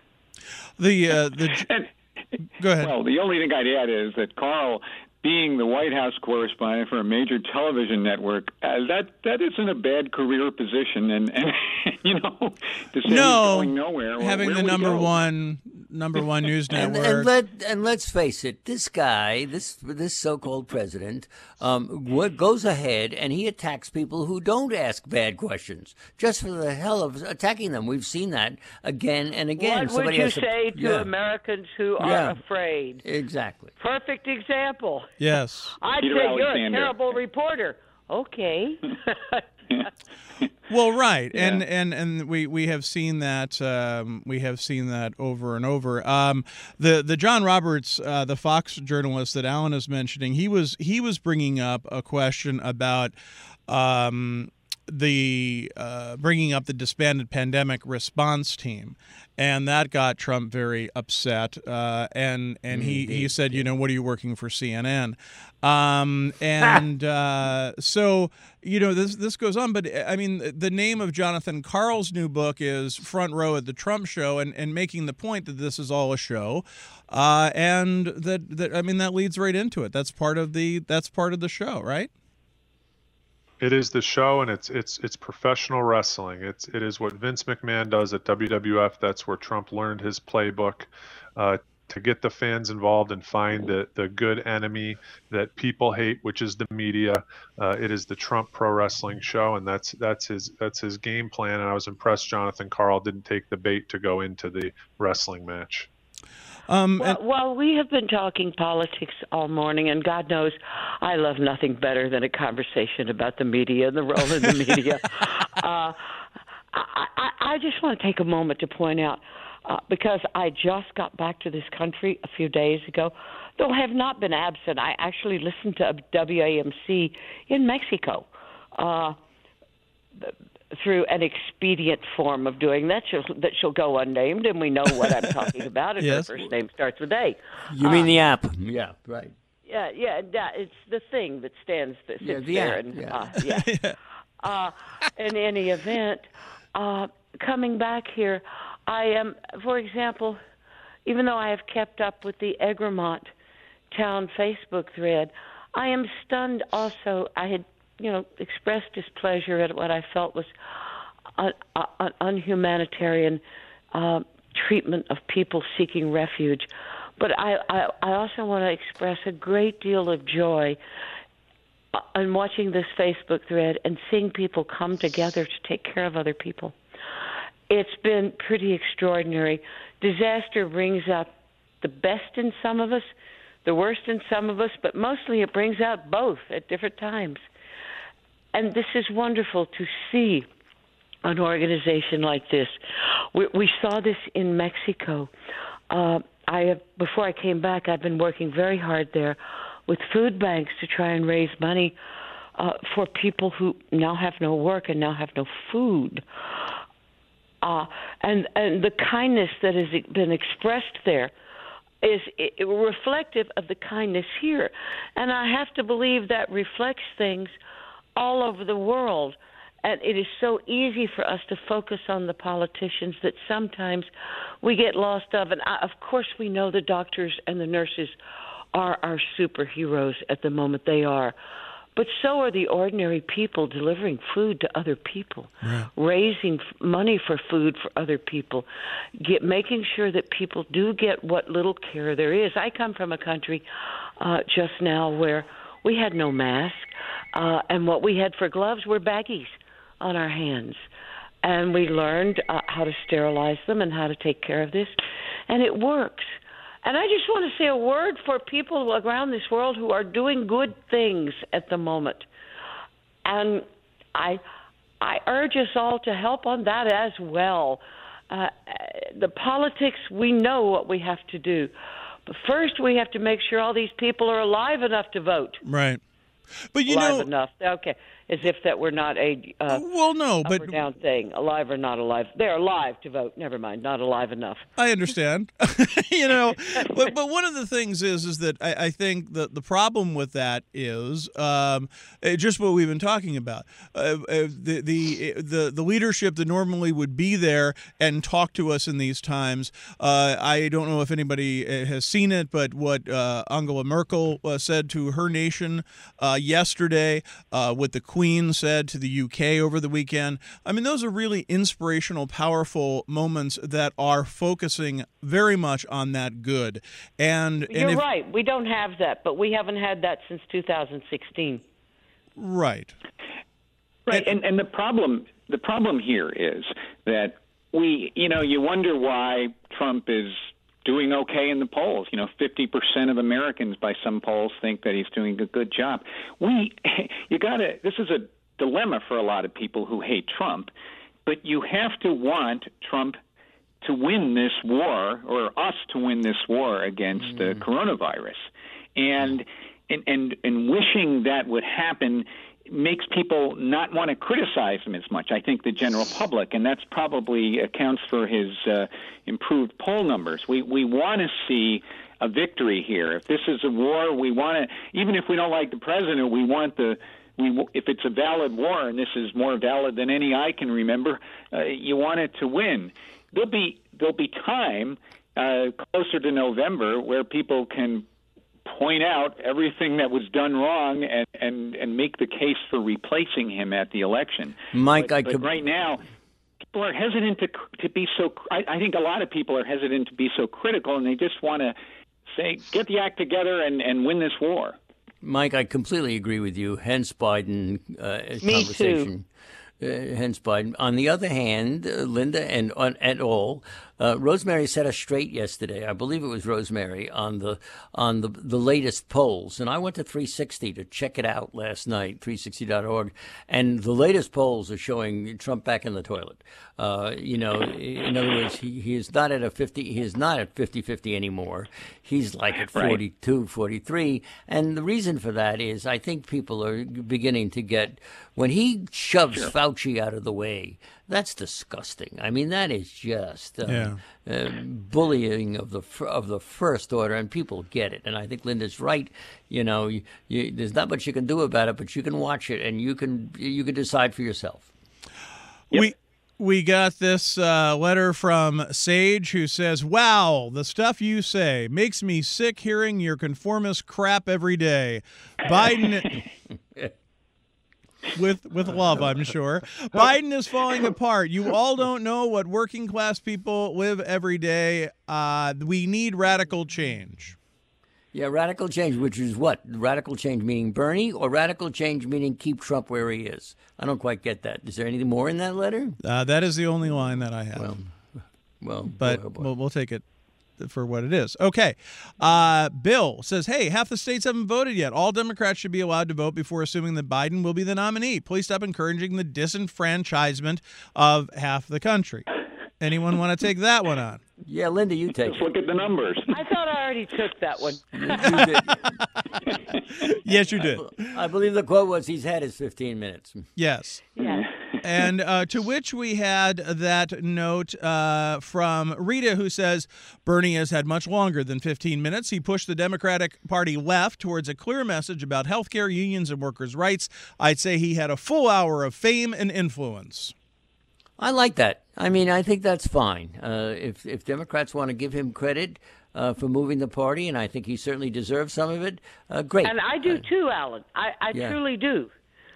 Go ahead. Well, the only thing I'd add is that Karl, being the White House correspondent for a major television network, that isn't a bad career position, and to say he's going nowhere. Having the number one news network, and let's face it, this guy, this so-called president, goes ahead and he attacks people who don't ask bad questions just for the hell of attacking them. We've seen that again and again. What would you say to Americans who are afraid? Exactly. Perfect example. Yes. I'd Peter say Alexander. You're a terrible reporter. Okay. Well, right, Yeah. and we have seen that over and over. The John Roberts, the Fox journalist that Alan is mentioning, he was bringing up a question about the bringing up the disbanded pandemic response team, and that got Trump very upset. And he said, what are you working for CNN? So this goes on. But I mean, the name of Jonathan Karl's new book is Front Row at the Trump Show, and making the point that this is all a show, and that leads right into it. That's part of the show, right? It is the show, and it's professional wrestling. It is what Vince McMahon does at WWF. That's where Trump learned his playbook to get the fans involved and find the good enemy that people hate, which is the media. It is the Trump Pro Wrestling Show, and that's his game plan. And I was impressed Jonathan Karl didn't take the bait to go into the wrestling match. Well, we have been talking politics all morning, and God knows I love nothing better than a conversation about the media and the role of the media. I just want to take a moment to point out, because I just got back to this country a few days ago, though I have not been absent. I actually listened to WAMC in Mexico through an expedient form of doing that. She'll go unnamed, and we know what I'm talking about. And yes. Her first name starts with A. You mean the app? Yeah, right. Yeah, it's the thing that sits there. In any event, coming back here, I am, for example, even though I have kept up with the Egremont Town Facebook thread, I am stunned also. I had expressed displeasure at what I felt was an unhumanitarian treatment of people seeking refuge. But I also want to express a great deal of joy in watching this Facebook thread and seeing people come together to take care of other people. It's been pretty extraordinary. Disaster brings out the best in some of us, the worst in some of us, but mostly it brings out both at different times. And this is wonderful to see an organization like this. We saw this in Mexico. Before I came back, I've been working very hard there with food banks to try and raise money for people who now have no work and now have no food. And the kindness that has been expressed there is reflective of the kindness here. And I have to believe that reflects things all over the world. And it is so easy for us to focus on the politicians that sometimes we get lost of. And of course we know the doctors and the nurses are our superheroes at the moment. They are. But so are the ordinary people delivering food to other people, right. Raising money for food for other people, making sure that people do get what little care there is. I come from a country just now where we had no mask, and what we had for gloves were baggies on our hands. And we learned how to sterilize them and how to take care of this, and it works. And I just want to say a word for people around this world who are doing good things at the moment. And I urge us all to help on that as well. The politics, we know what we have to do. But first we have to make sure all these people are alive enough to vote. Right. But alive enough. Okay. As if that were not a up or down thing. Alive or not alive. They're alive to vote. Never mind. Not alive enough. I understand. But one of the things is that I think the problem with that is just what we've been talking about. The leadership that normally would be there and talk to us in these times. I don't know if anybody has seen it, but what Angela Merkel said to her nation yesterday, what the Queen said to the UK over the weekend. I mean, those are really inspirational, powerful moments that are focusing very much on that good. And you're right. We don't have that, but we haven't had that since 2016. Right. Right. And the problem here is that you wonder why Trump is doing okay in the polls. 50% of Americans by some polls think that he's doing a good job. This is a dilemma for a lot of people who hate Trump, but you have to want Trump to win this war, or us to win this war against the coronavirus. And wishing that would happen makes people not want to criticize him as much, I think, the general public, and that's probably accounts for his improved poll numbers. We want to see a victory here. If this is a war, we want to, even if we don't like the president, we want if it's a valid war, and this is more valid than any I can remember, you want it to win. There'll be time closer to November where people can point out everything that was done wrong and make the case for replacing him at the election. Mike, but right now, people are hesitant to be so. I think a lot of people are hesitant to be so critical, and they just want to say, get the act together and win this war. Mike, I completely agree with you. Hence Biden Me conversation. too. Hence Biden. On the other hand, Linda and all, Rosemary set us straight yesterday. I believe it was Rosemary on the latest polls, and I went to 360 to check it out last night, 360.org, and the latest polls are showing Trump back in the toilet. In other words, he is not at 50. He is not at 50-50 anymore. He's like at 42, 43, and the reason for that is I think people are beginning to get, when he shoves Fauci out of the way, that's disgusting. I mean, that is just bullying of the first order, and people get it. And I think Linda's right. There's not much you can do about it, but you can watch it, and you can decide for yourself. Yep. We got this letter from Sage, who says, "Wow, the stuff you say makes me sick hearing your conformist crap every day. Biden." With love, I'm sure. Biden is falling apart. You all don't know what working class people live every day. We need radical change. Yeah, radical change, which is what? Radical change meaning Bernie, or radical change meaning keep Trump where he is? I don't quite get that. Is there anything more in that letter? That is the only line that I have. Well, but we'll take it for what it is. Okay. Bill says, hey, half the states haven't voted yet. All Democrats should be allowed to vote before assuming that Biden will be the nominee. Please stop encouraging the disenfranchisement of half the country. Anyone want to take that one on? Yeah, Linda, you take Let's look at the numbers. I thought I already took that one. You did. Yes, you did. I believe the quote was, he's had his 15 minutes. Yes. Yeah. And to which we had that note from Rita, who says, Bernie has had much longer than 15 minutes. He pushed the Democratic Party left towards a clear message about health care, unions, and workers' rights. I'd say he had a full hour of fame and influence. I like that. I mean, I think that's fine. If Democrats want to give him credit for moving the party, and I think he certainly deserves some of it, great. And I do too, Alan. I truly do.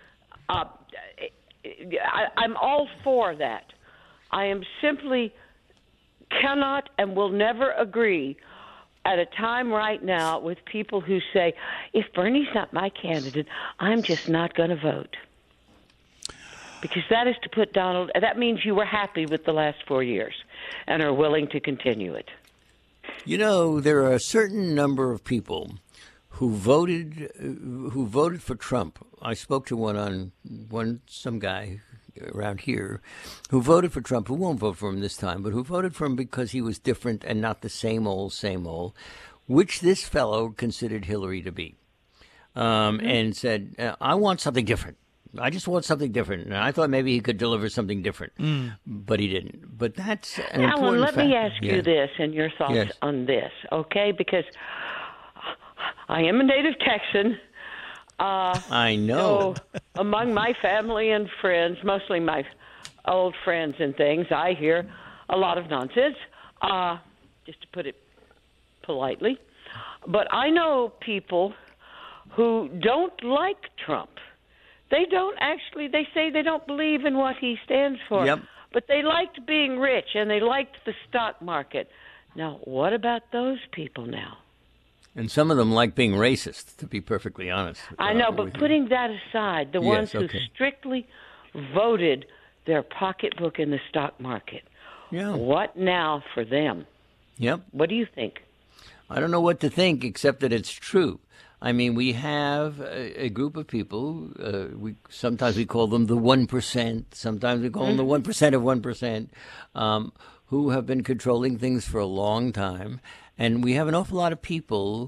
I'm all for that. I am simply cannot and will never agree at a time right now with people who say, if Bernie's not my candidate, I'm just not going to vote. Because that is to put Donald, that means you were happy with the last 4 years and are willing to continue it. You know, there are a certain number of people who voted for Trump. I spoke to some guy around here who voted for Trump, who won't vote for him this time, but who voted for him because he was different and not the same old, which this fellow considered Hillary to be, and said, I want something different. I just want something different. And I thought maybe he could deliver something different, but he didn't. But that's an important Alan, let fact. me ask you this and your thoughts on this, okay? Because I am a native Texan. I know. So among my family and friends, mostly my old friends and things, I hear a lot of nonsense, just to put it politely. But I know people who don't like Trump. They say they don't believe in what he stands for. Yep. But they liked being rich and they liked the stock market. Now, what about those people now? And some of them like being racist, to be perfectly honest. I know, but putting that aside, the ones who strictly voted their pocketbook in the stock market, what now for them? Yep. What do you think? I don't know what to think, except that it's true. I mean, we have a group of people, sometimes we call them the 1%, sometimes we call them the 1% of 1%, who have been controlling things for a long time. And we have an awful lot of people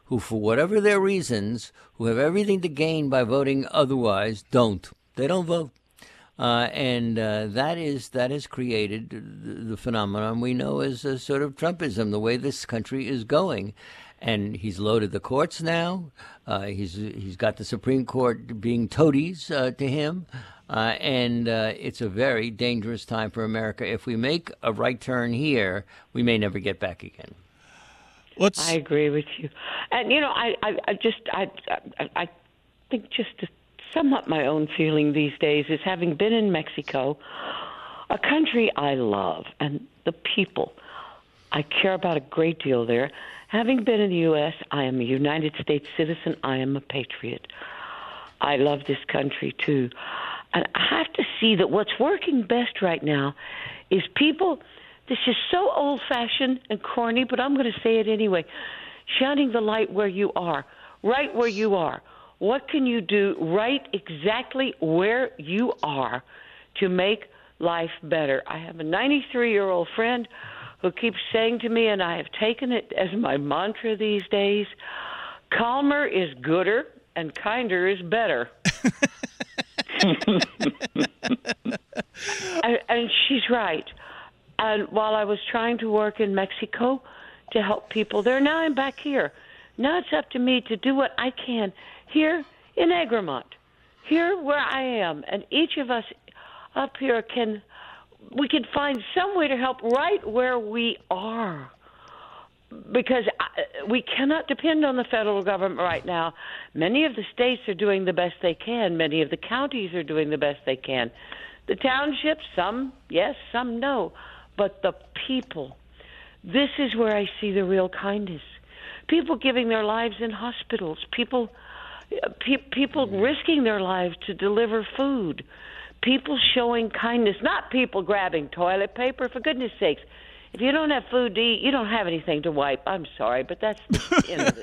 who, for whatever their reasons, who have everything to gain by voting otherwise, don't. They don't vote. And that has created the phenomenon we know as a sort of Trumpism, the way this country is going. And he's loaded the courts now. He's got the Supreme Court being toadies to him. And it's a very dangerous time for America. If we make a right turn here, we may never get back again. I agree with you. And, I think just to sum up my own feeling these days is, having been in Mexico, a country I love, and the people I care about a great deal there. Having been in the U.S., I am a United States citizen. I am a patriot. I love this country, too. And I have to see that what's working best right now is people, this is so old-fashioned and corny, but I'm going to say it anyway, shining the light where you are, right where you are. What can you do right exactly where you are to make life better? I have a 93-year-old friend who keeps saying to me, and I have taken it as my mantra these days, calmer is gooder and kinder is better. And she's right. And while I was trying to work in Mexico to help people there, now I'm back here. Now it's up to me to do what I can here in Egremont, here where I am. And each of us up here can find some way to help right where we are. Because we cannot depend on the federal government right now. Many of the states are doing the best they can. Many of the counties are doing the best they can. The townships, some yes, some no. But the people, this is where I see the real kindness. People giving their lives in hospitals, people risking their lives to deliver food, people showing kindness, not people grabbing toilet paper, for goodness sakes. If you don't have food to eat, you don't have anything to wipe. I'm sorry, but that's the end of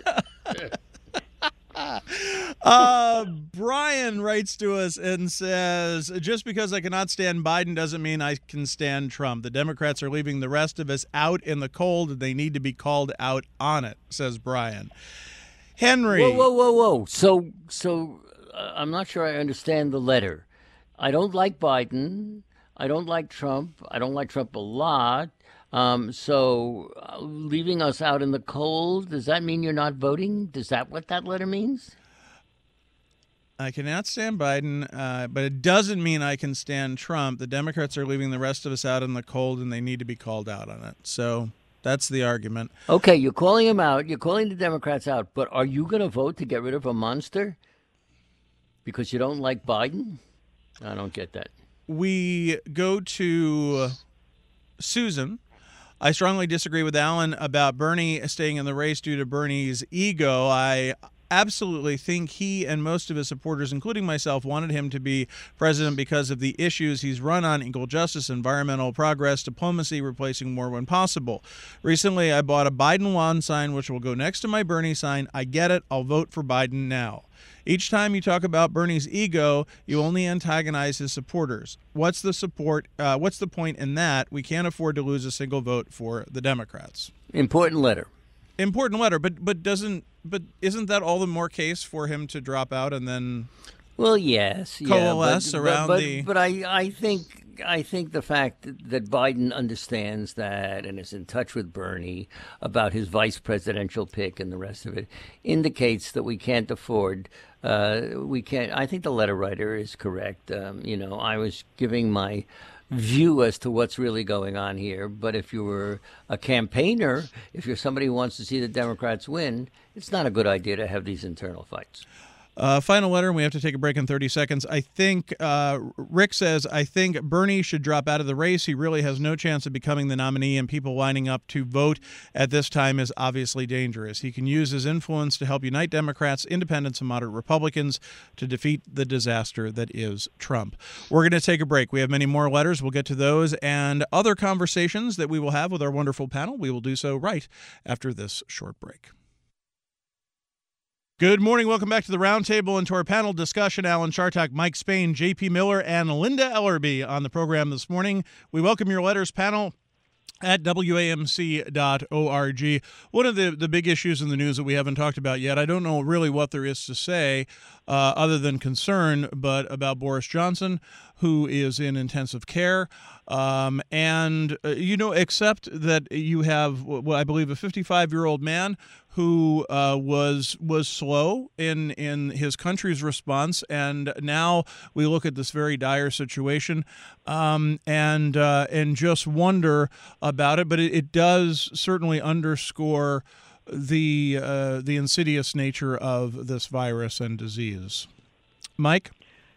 it. Brian writes to us and says, just because I cannot stand Biden doesn't mean I can stand Trump. The Democrats are leaving the rest of us out in the cold, and they need to be called out on it, says Brian. Henry. Whoa. So I'm not sure I understand the letter. I don't like Biden. I don't like Trump. I don't like Trump a lot. So leaving us out in the cold, does that mean you're not voting? Is that what that letter means? I cannot stand Biden, but it doesn't mean I can stand Trump. The Democrats are leaving the rest of us out in the cold, and they need to be called out on it. So that's the argument. Okay, you're calling them out. You're calling the Democrats out. But are you going to vote to get rid of a monster because you don't like Biden? I don't get that. We go to Susan. I strongly disagree with Alan about Bernie staying in the race due to Bernie's ego. I absolutely think he and most of his supporters, including myself, wanted him to be president because of the issues he's run on: equal justice, environmental progress, diplomacy, replacing war when possible. Recently, I bought a Biden lawn sign, which will go next to my Bernie sign. I get it. I'll vote for Biden now. Each time you talk about Bernie's ego, you only antagonize his supporters. What's the point in that? We can't afford to lose a single vote for the Democrats. Important letter, but isn't that all the more case for him to drop out and then? Well, yes, coalesce around the. But I think the fact that Biden understands that and is in touch with Bernie about his vice presidential pick and the rest of it indicates that we can't afford. I think the letter writer is correct. I was giving my view as to what's really going on here. But if you were a campaigner, if you're somebody who wants to see the Democrats win, it's not a good idea to have these internal fights. Final letter, and we have to take a break in 30 seconds. I think Rick says, I think Bernie should drop out of the race. He really has no chance of becoming the nominee, and people lining up to vote at this time is obviously dangerous. He can use his influence to help unite Democrats, independents, and moderate Republicans to defeat the disaster that is Trump. We're going to take a break. We have many more letters. We'll get to those and other conversations that we will have with our wonderful panel. We will do so right after this short break. Good morning. Welcome back to the Roundtable and to our panel discussion. Alan Chartock, Mike Spain, J.P. Miller, and Linda Ellerby on the program this morning. We welcome your letters, panel. at WAMC.org. One of the big issues in the news that we haven't talked about yet, I don't know really what there is to say other than concern, but about Boris Johnson, who is in intensive care. Except that you have, I believe, a 55-year-old man who was slow in his country's response, and now we look at this very dire situation and just wonder about it. But it does certainly underscore the insidious nature of this virus and disease. Mike?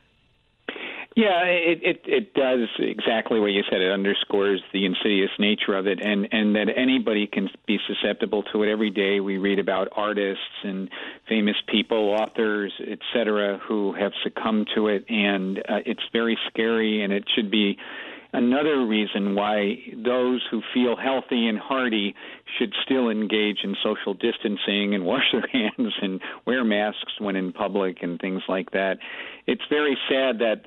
Yeah, it does exactly what you said. It underscores the insidious nature of it, and that anybody can be susceptible to it. Every day we read about artists and famous people, authors, etc., who have succumbed to it, and it's very scary, and it should be another reason why those who feel healthy and hearty should still engage in social distancing and wash their hands and wear masks when in public and things like that. It's very sad that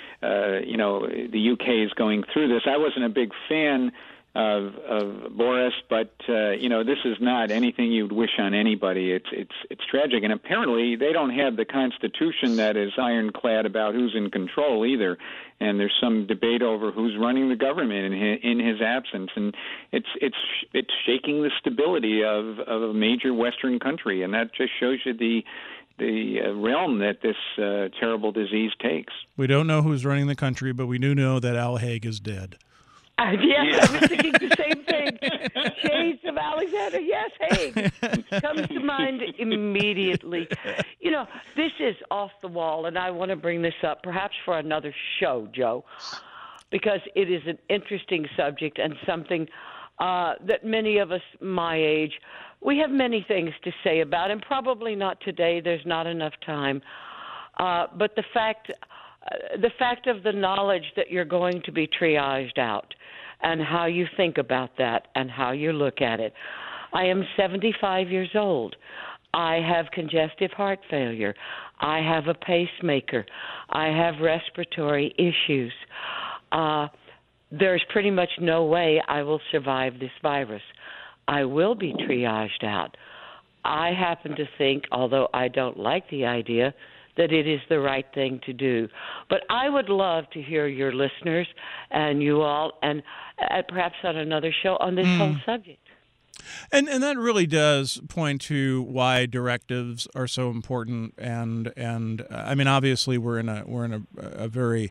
the UK is going through this. I wasn't a big fan of Boris, but this is not anything you'd wish on anybody. It's tragic, and apparently they don't have the Constitution that is ironclad about who's in control either. And there's some debate over who's running the government in his absence, and it's shaking the stability of a major Western country, and that just shows you the realm that this terrible disease takes. We don't know who's running the country, but we do know that Al Haig is dead. Yes, I was thinking the same thing. Shades of Alexander. Yes, Haig comes to mind immediately. This is off the wall, and I want to bring this up perhaps for another show, Joe, because it is an interesting subject and something that many of us my age, we have many things to say about, and probably not today. There's not enough time. But the fact of the knowledge that you're going to be triaged out and how you think about that and how you look at it. I am 75 years old. I have congestive heart failure. I have a pacemaker. I have respiratory issues. There's pretty much no way I will survive this virus. I will be triaged out. I happen to think, although I don't like the idea, that it is the right thing to do. But I would love to hear your listeners and you all, and perhaps on another show, on this whole subject. And that really does point to why directives are so important. And I mean, obviously, we're in a very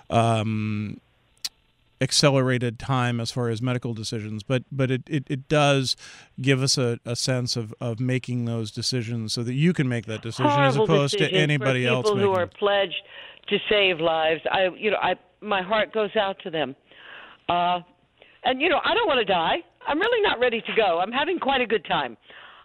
accelerated time as far as medical decisions, but it does give us a sense of making those decisions so that you can make that decision as opposed to anybody else making it. People who are pledged to save lives, my heart goes out to them. And I don't want to die. I'm really not ready to go. I'm having quite a good time.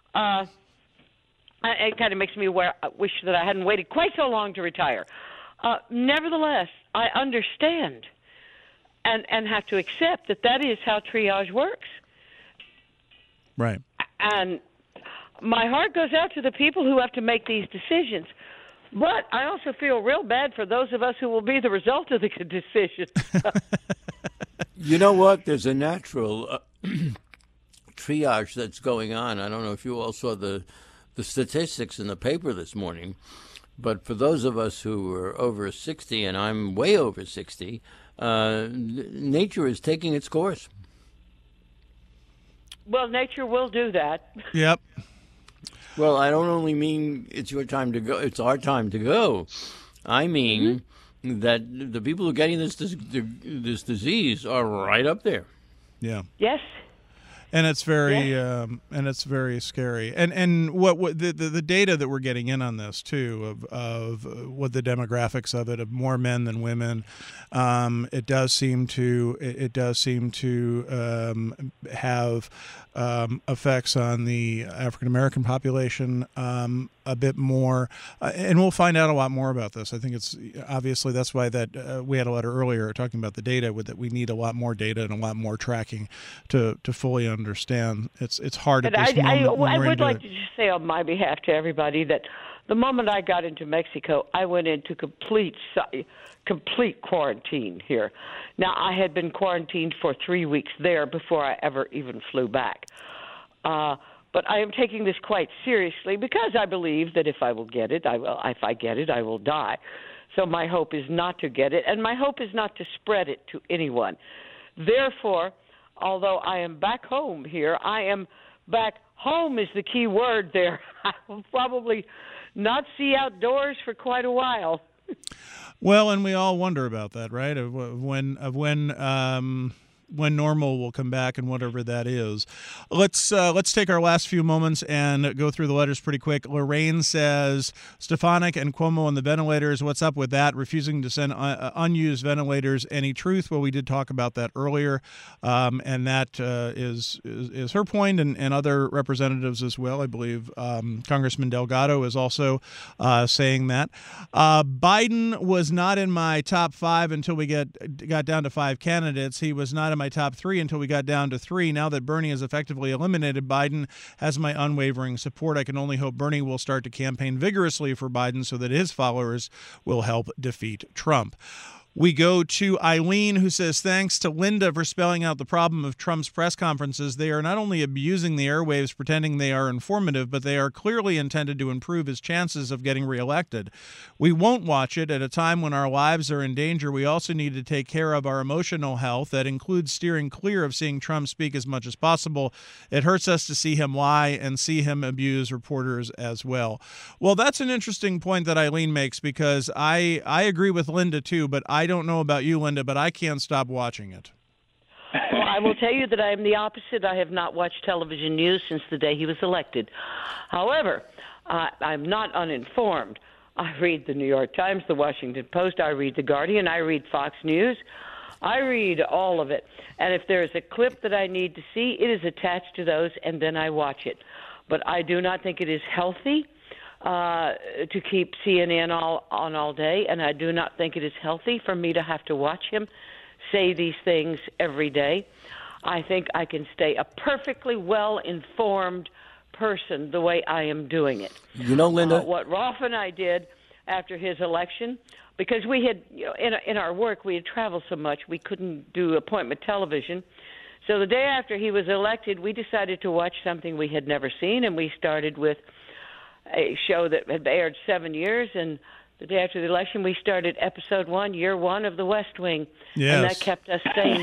It kind of makes me wish that I hadn't waited quite so long to retire. Nevertheless, I understand and have to accept that is how triage works. Right. And my heart goes out to the people who have to make these decisions. But I also feel real bad for those of us who will be the result of the decisions. You know what? There's a natural triage that's going on. I don't know if you all saw the statistics in the paper this morning, but for those of us who are over 60, and I'm way over 60, nature is taking its course. Well, nature will do that. Yep. Well, I don't only mean it's your time to go, it's our time to go. I mean that the people who are getting this disease are right up there. Yeah. Yes. And it's very scary. And what the data that we're getting in on this too of what the demographics of it, of more men than women, it does seem to have effects on the African American population. a bit more, and we'll find out a lot more about this. I think it's obviously that's why that we had a letter earlier talking about the data, that we need a lot more data and a lot more tracking to fully understand. It's hard at this moment. I would like to just say on my behalf to everybody that the moment I got into Mexico, I went into complete quarantine here. Now, I had been quarantined for 3 weeks there before I ever even flew back. But I am taking this quite seriously because I believe that if I will get it, I will. If I get it, I will die. So my hope is not to get it, and my hope is not to spread it to anyone. Therefore, although I am back home here, I am back home is the key word there. I will probably not see outdoors for quite a while. Well, and we all wonder about that, right? Of when normal will come back and whatever that is. Let's take our last few moments and go through the letters pretty quick. Lorraine says, Stefanik and Cuomo on the ventilators, what's up with that? Refusing to send unused ventilators. Any truth? Well, we did talk about that earlier, and that is her point, and other representatives as well. I believe Congressman Delgado is also saying that. Biden was not in my top 5 until we got down to 5 candidates. He was not in my top 3 until we got down to 3. Now that Bernie is effectively eliminated, Biden has my unwavering support. I can only hope Bernie will start to campaign vigorously for Biden so that his followers will help defeat Trump. We go to Eileen, who says, thanks to Linda for spelling out the problem of Trump's press conferences. They are not only abusing the airwaves pretending they are informative, but they are clearly intended to improve his chances of getting reelected. We won't watch it at a time when our lives are in danger. We also need to take care of our emotional health. That includes steering clear of seeing Trump speak as much as possible. It hurts us to see him lie and see him abuse reporters as well. Well, that's an interesting point that Eileen makes, because I agree with Linda too, but I don't know about you, Linda, but I can't stop watching it. Well, I will tell you that I am the opposite. I have not watched television news since the day he was elected. However, I'm not uninformed. I read the New York Times, the Washington Post, I read the Guardian, I read Fox News. I read all of it. And if there is a clip that I need to see, it is attached to those, and then I watch it. But I do not think it is healthy to keep CNN on all day, and I do not think it is healthy for me to have to watch him say these things every day. I think I can stay a perfectly well-informed person the way I am doing it. You know, Linda, what Rolf and I did after his election, because we had, in our work, we had traveled so much, we couldn't do appointment television. So the day after he was elected, we decided to watch something we had never seen, and we started with a show that had aired 7 years, and the day after the election, we started episode 1, year 1 of The West Wing, and that kept us sane.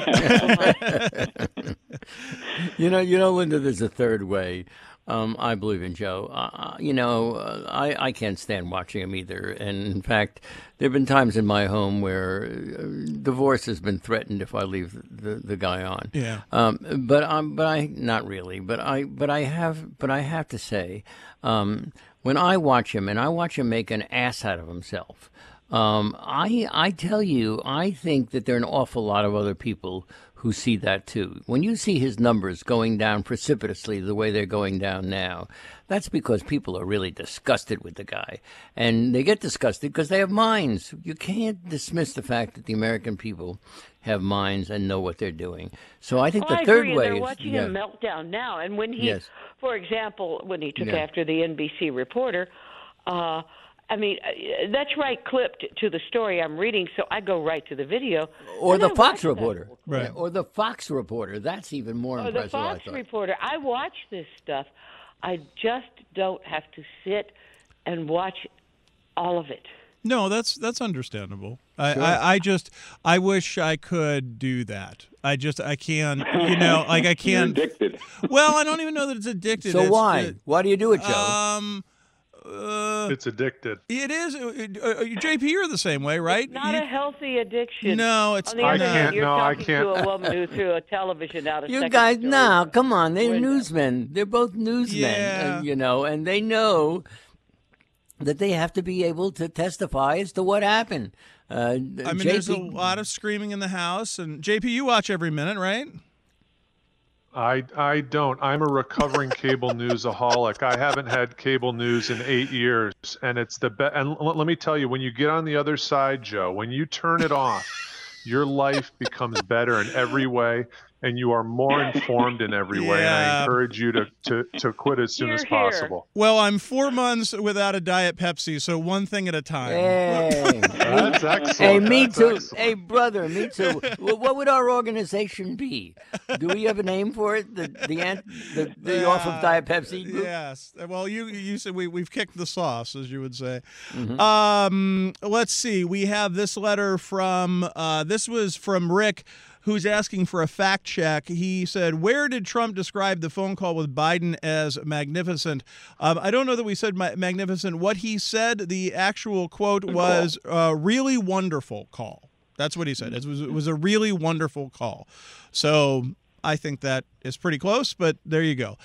You know, Linda, there's a third way. I believe in Joe. I can't stand watching him either. And in fact, there have been times in my home where divorce has been threatened if I leave the guy on. Yeah. But I not really. But I have to say, when I watch him and I watch him make an ass out of himself, I tell you, I think that there are an awful lot of other people who see that too. When you see his numbers going down precipitously the way they're going down now, that's because people are really disgusted with the guy. And they get disgusted because they have minds. You can't dismiss the fact that the American people have minds and know what they're doing. So I think the third way they're is... watching him melt down now. And when he, for example, when he took after the NBC reporter, I mean, that's right clipped to the story I'm reading, so I go right to the video. Or the Fox reporter. Right. Or the Fox reporter. That's even more impressive, the Fox reporter. I watch this stuff. I just don't have to sit and watch all of it. No, that's understandable. Sure. I wish I could do that. I can't, I can't. You're addicted. Well, I don't even know that it's addicted. So why? Why do you do it, Joe? It's addicted. It is. JP, you're the same way, right? It's not a healthy addiction. No, it's not. I can't. To a woman who threw a television out of you guys, no, come on. They're newsmen. They're both newsmen, yeah. And they know that they have to be able to testify as to what happened. There's a lot of screaming in the house. And JP, you watch every minute, right? I don't. I'm a recovering cable newsaholic. I haven't had cable news in 8 years, and it's the best. And let me tell you, when you get on the other side, Joe, when you turn it off, your life becomes better in every way, and you are more informed in every way. And I encourage you to quit as soon as possible. Well, I'm 4 months without a Diet Pepsi, so one thing at a time. Hey, that's excellent. Hey, me That's too. excellent. Hey, brother, me too. What would our organization be? Do we have a name for it? The off of Diet Pepsi group? Yes. Well, you said we've kicked the sauce, as you would say. Mm-hmm. Let's see. We have this letter from this was from Rick, who's asking for a fact check. He said, where did Trump describe the phone call with Biden as magnificent? I don't know that we said magnificent. What he said, the actual quote was really wonderful call. That's what he said. It was a really wonderful call. So I think that is pretty close, but there you go.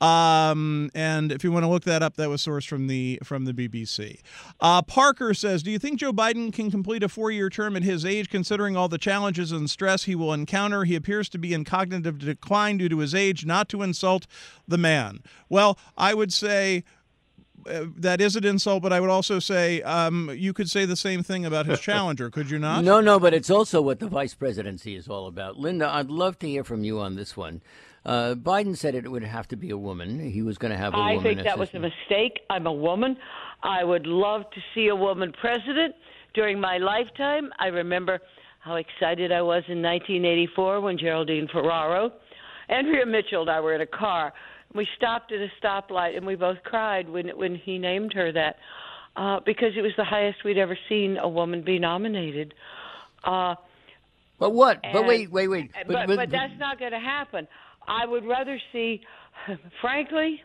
And if you want to look that up, that was sourced from the BBC. Parker says, do you think Joe Biden can complete a 4-year term at his age, considering all the challenges and stress he will encounter? He appears to be in cognitive decline due to his age, not to insult the man. Well, I would say that is an insult, but I would also say you could say the same thing about his challenger, could you not? No, but it's also what the vice presidency is all about. Linda, I'd love to hear from you on this one. Biden said it would have to be a woman. He was going to have a woman. I think that was a mistake. I'm a woman. I would love to see a woman president during my lifetime. I remember how excited I was in 1984 when Geraldine Ferraro, Andrea Mitchell and I were in a car. We stopped at a stoplight, and we both cried when he named her that because it was the highest we'd ever seen a woman be nominated. But what? But wait. But that's not going to happen. I would rather see, frankly,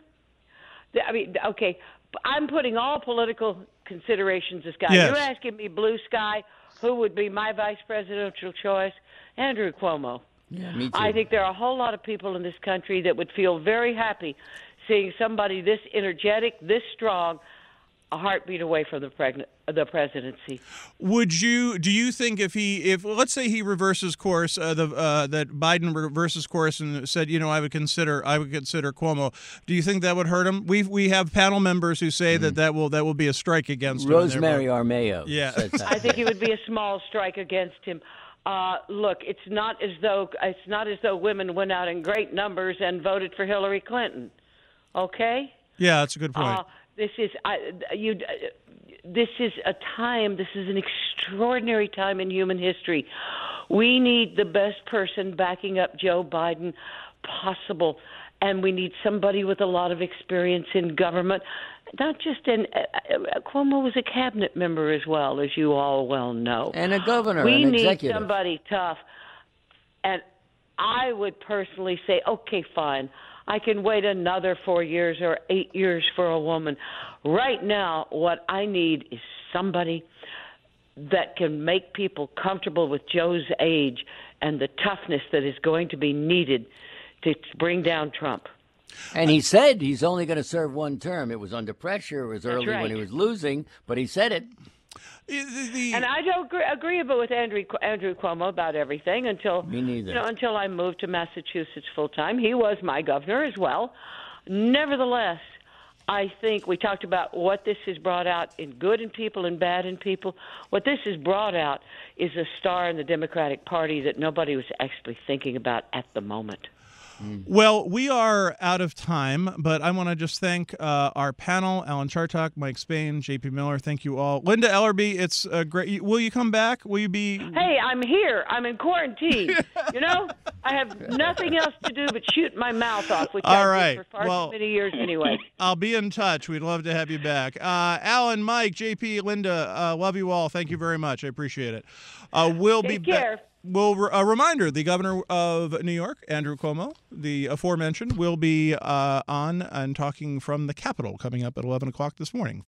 okay, I'm putting all political considerations aside. Yes. You're asking me blue sky, who would be my vice presidential choice? Andrew Cuomo. Yeah, me too. I think there are a whole lot of people in this country that would feel very happy seeing somebody this energetic, this strong, a heartbeat away from the presidency. Do you think if let's say he reverses course, that Biden reverses course and said, I would consider Cuomo, do you think that would hurt him? We have panel members who say that will be a strike against him. Rosemary Armeo. Yeah. I think it would be a small strike against him. Look, it's not as though women went out in great numbers and voted for Hillary Clinton. Okay? Yeah, that's a good point. This is a time. This is an extraordinary time in human history. We need the best person backing up Joe Biden possible, and we need somebody with a lot of experience in government. Not just Cuomo was a cabinet member as well, as you all well know. And a governor, we an need executive. somebody tough. And I would personally say, okay, fine. I can wait another 4 years or 8 years for a woman. Right now, what I need is somebody that can make people comfortable with Joe's age and the toughness that is going to be needed to bring down Trump. And he said he's only going to serve one term. It was under pressure. It was early right. when he was losing, but he said it. And I don't agree with Andrew Cuomo about everything until Me neither. Until I moved to Massachusetts full time. He was my governor as well. Nevertheless, I think we talked about what this has brought out in good in people and bad in people. What this has brought out is a star in the Democratic Party that nobody was actually thinking about at the moment. Well, we are out of time, but I want to just thank our panel, Alan Chartock, Mike Spain, J.P. Miller. Thank you all. Linda Ellerby, it's great. Will you come back? Will you be? Hey, I'm here. I'm in quarantine. I have nothing else to do but shoot my mouth off, which I did for far too many years anyway. I'll be in touch. We'd love to have you back. Alan, Mike, J.P., Linda, love you all. Thank you very much. I appreciate it. We'll Take be care. back. Well, a reminder, the governor of New York, Andrew Cuomo, the aforementioned, will be on and talking from the Capitol coming up at 11 o'clock this morning.